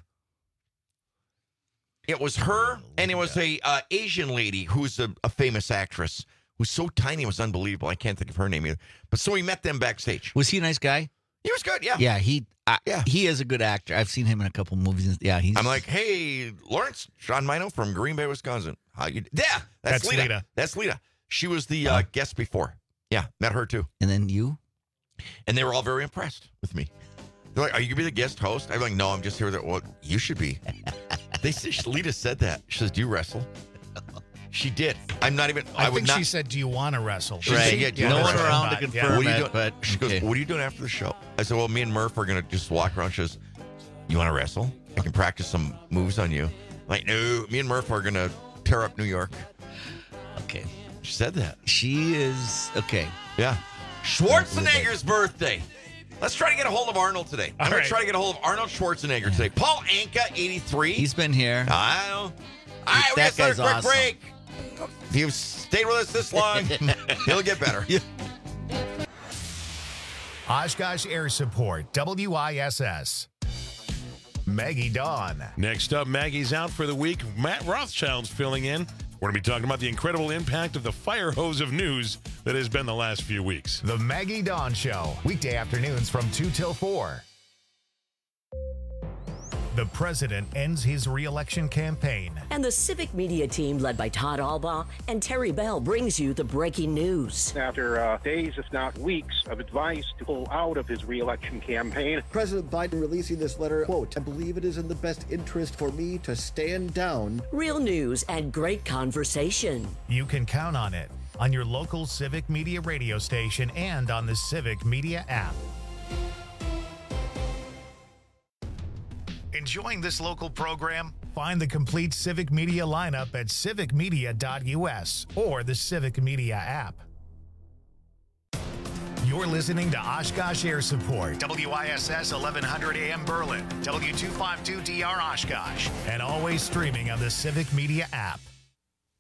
[SPEAKER 16] It was her, and it was a Asian lady who's a famous actress who's so tiny it was unbelievable. I can't think of her name either. But so we met them backstage.
[SPEAKER 17] Was he a nice guy?
[SPEAKER 16] He was good, yeah.
[SPEAKER 17] Yeah, he is a good actor. I've seen him in a couple movies. Yeah,
[SPEAKER 16] I'm like, hey, Lawrence, Sean Mino from Green Bay, Wisconsin. How you? Yeah, that's Lita. That's Lita. She was the guest before. Yeah, met her too.
[SPEAKER 17] And then you?
[SPEAKER 16] And they were all very impressed with me. They're like, are you going to be the guest host? I'm like, no, I'm just here. Well, you should be. Lita said that. She says, do you wrestle? She did. I'm not even.
[SPEAKER 1] I think she said, do you want to wrestle?
[SPEAKER 17] Right. No one around to confirm
[SPEAKER 16] what are you
[SPEAKER 17] doing?
[SPEAKER 16] But she goes, what are you doing after the show? I said, well, me and Murph are going to just walk around. She says, you want to wrestle? I can practice some moves on you. I'm like, no, me and Murph are going to tear up New York.
[SPEAKER 17] Okay.
[SPEAKER 16] She said that.
[SPEAKER 17] She is. Okay.
[SPEAKER 16] Yeah. Schwarzenegger's birthday. Let's try to get a hold of Arnold today. I'm going to try to get a hold of Arnold Schwarzenegger today. Paul Anka, 83.
[SPEAKER 17] He's been here.
[SPEAKER 16] I know. All right, we got to start a quick break. If you've stayed with us this long, he'll get better.
[SPEAKER 17] Yeah.
[SPEAKER 1] Oshkosh Air Support, WISS. Maggie Dawn.
[SPEAKER 19] Next up, Maggie's out for the week. Matt Rothschild's filling in. We're going to be talking about the incredible impact of the fire hose of news that has been the last few weeks.
[SPEAKER 1] The Maggie Dawn Show, weekday afternoons from 2 till 4. The president ends his re-election campaign.
[SPEAKER 3] And the Civic Media team, led by Todd Albaugh and Terry Bell, brings you the breaking news.
[SPEAKER 9] After days, if not weeks, of advice to pull out of his re-election campaign,
[SPEAKER 22] President Biden releasing this letter, quote, I believe it is in the best interest for me to stand down.
[SPEAKER 3] Real news and great conversation.
[SPEAKER 1] You can count on it on your local Civic Media radio station and on the Civic Media app. Enjoying this local program? Find the complete Civic Media lineup at civicmedia.us or the Civic Media app. You're listening to Oshkosh Air Support, WISS 1100 AM Berlin, W252DR Oshkosh, and always streaming on the Civic Media app.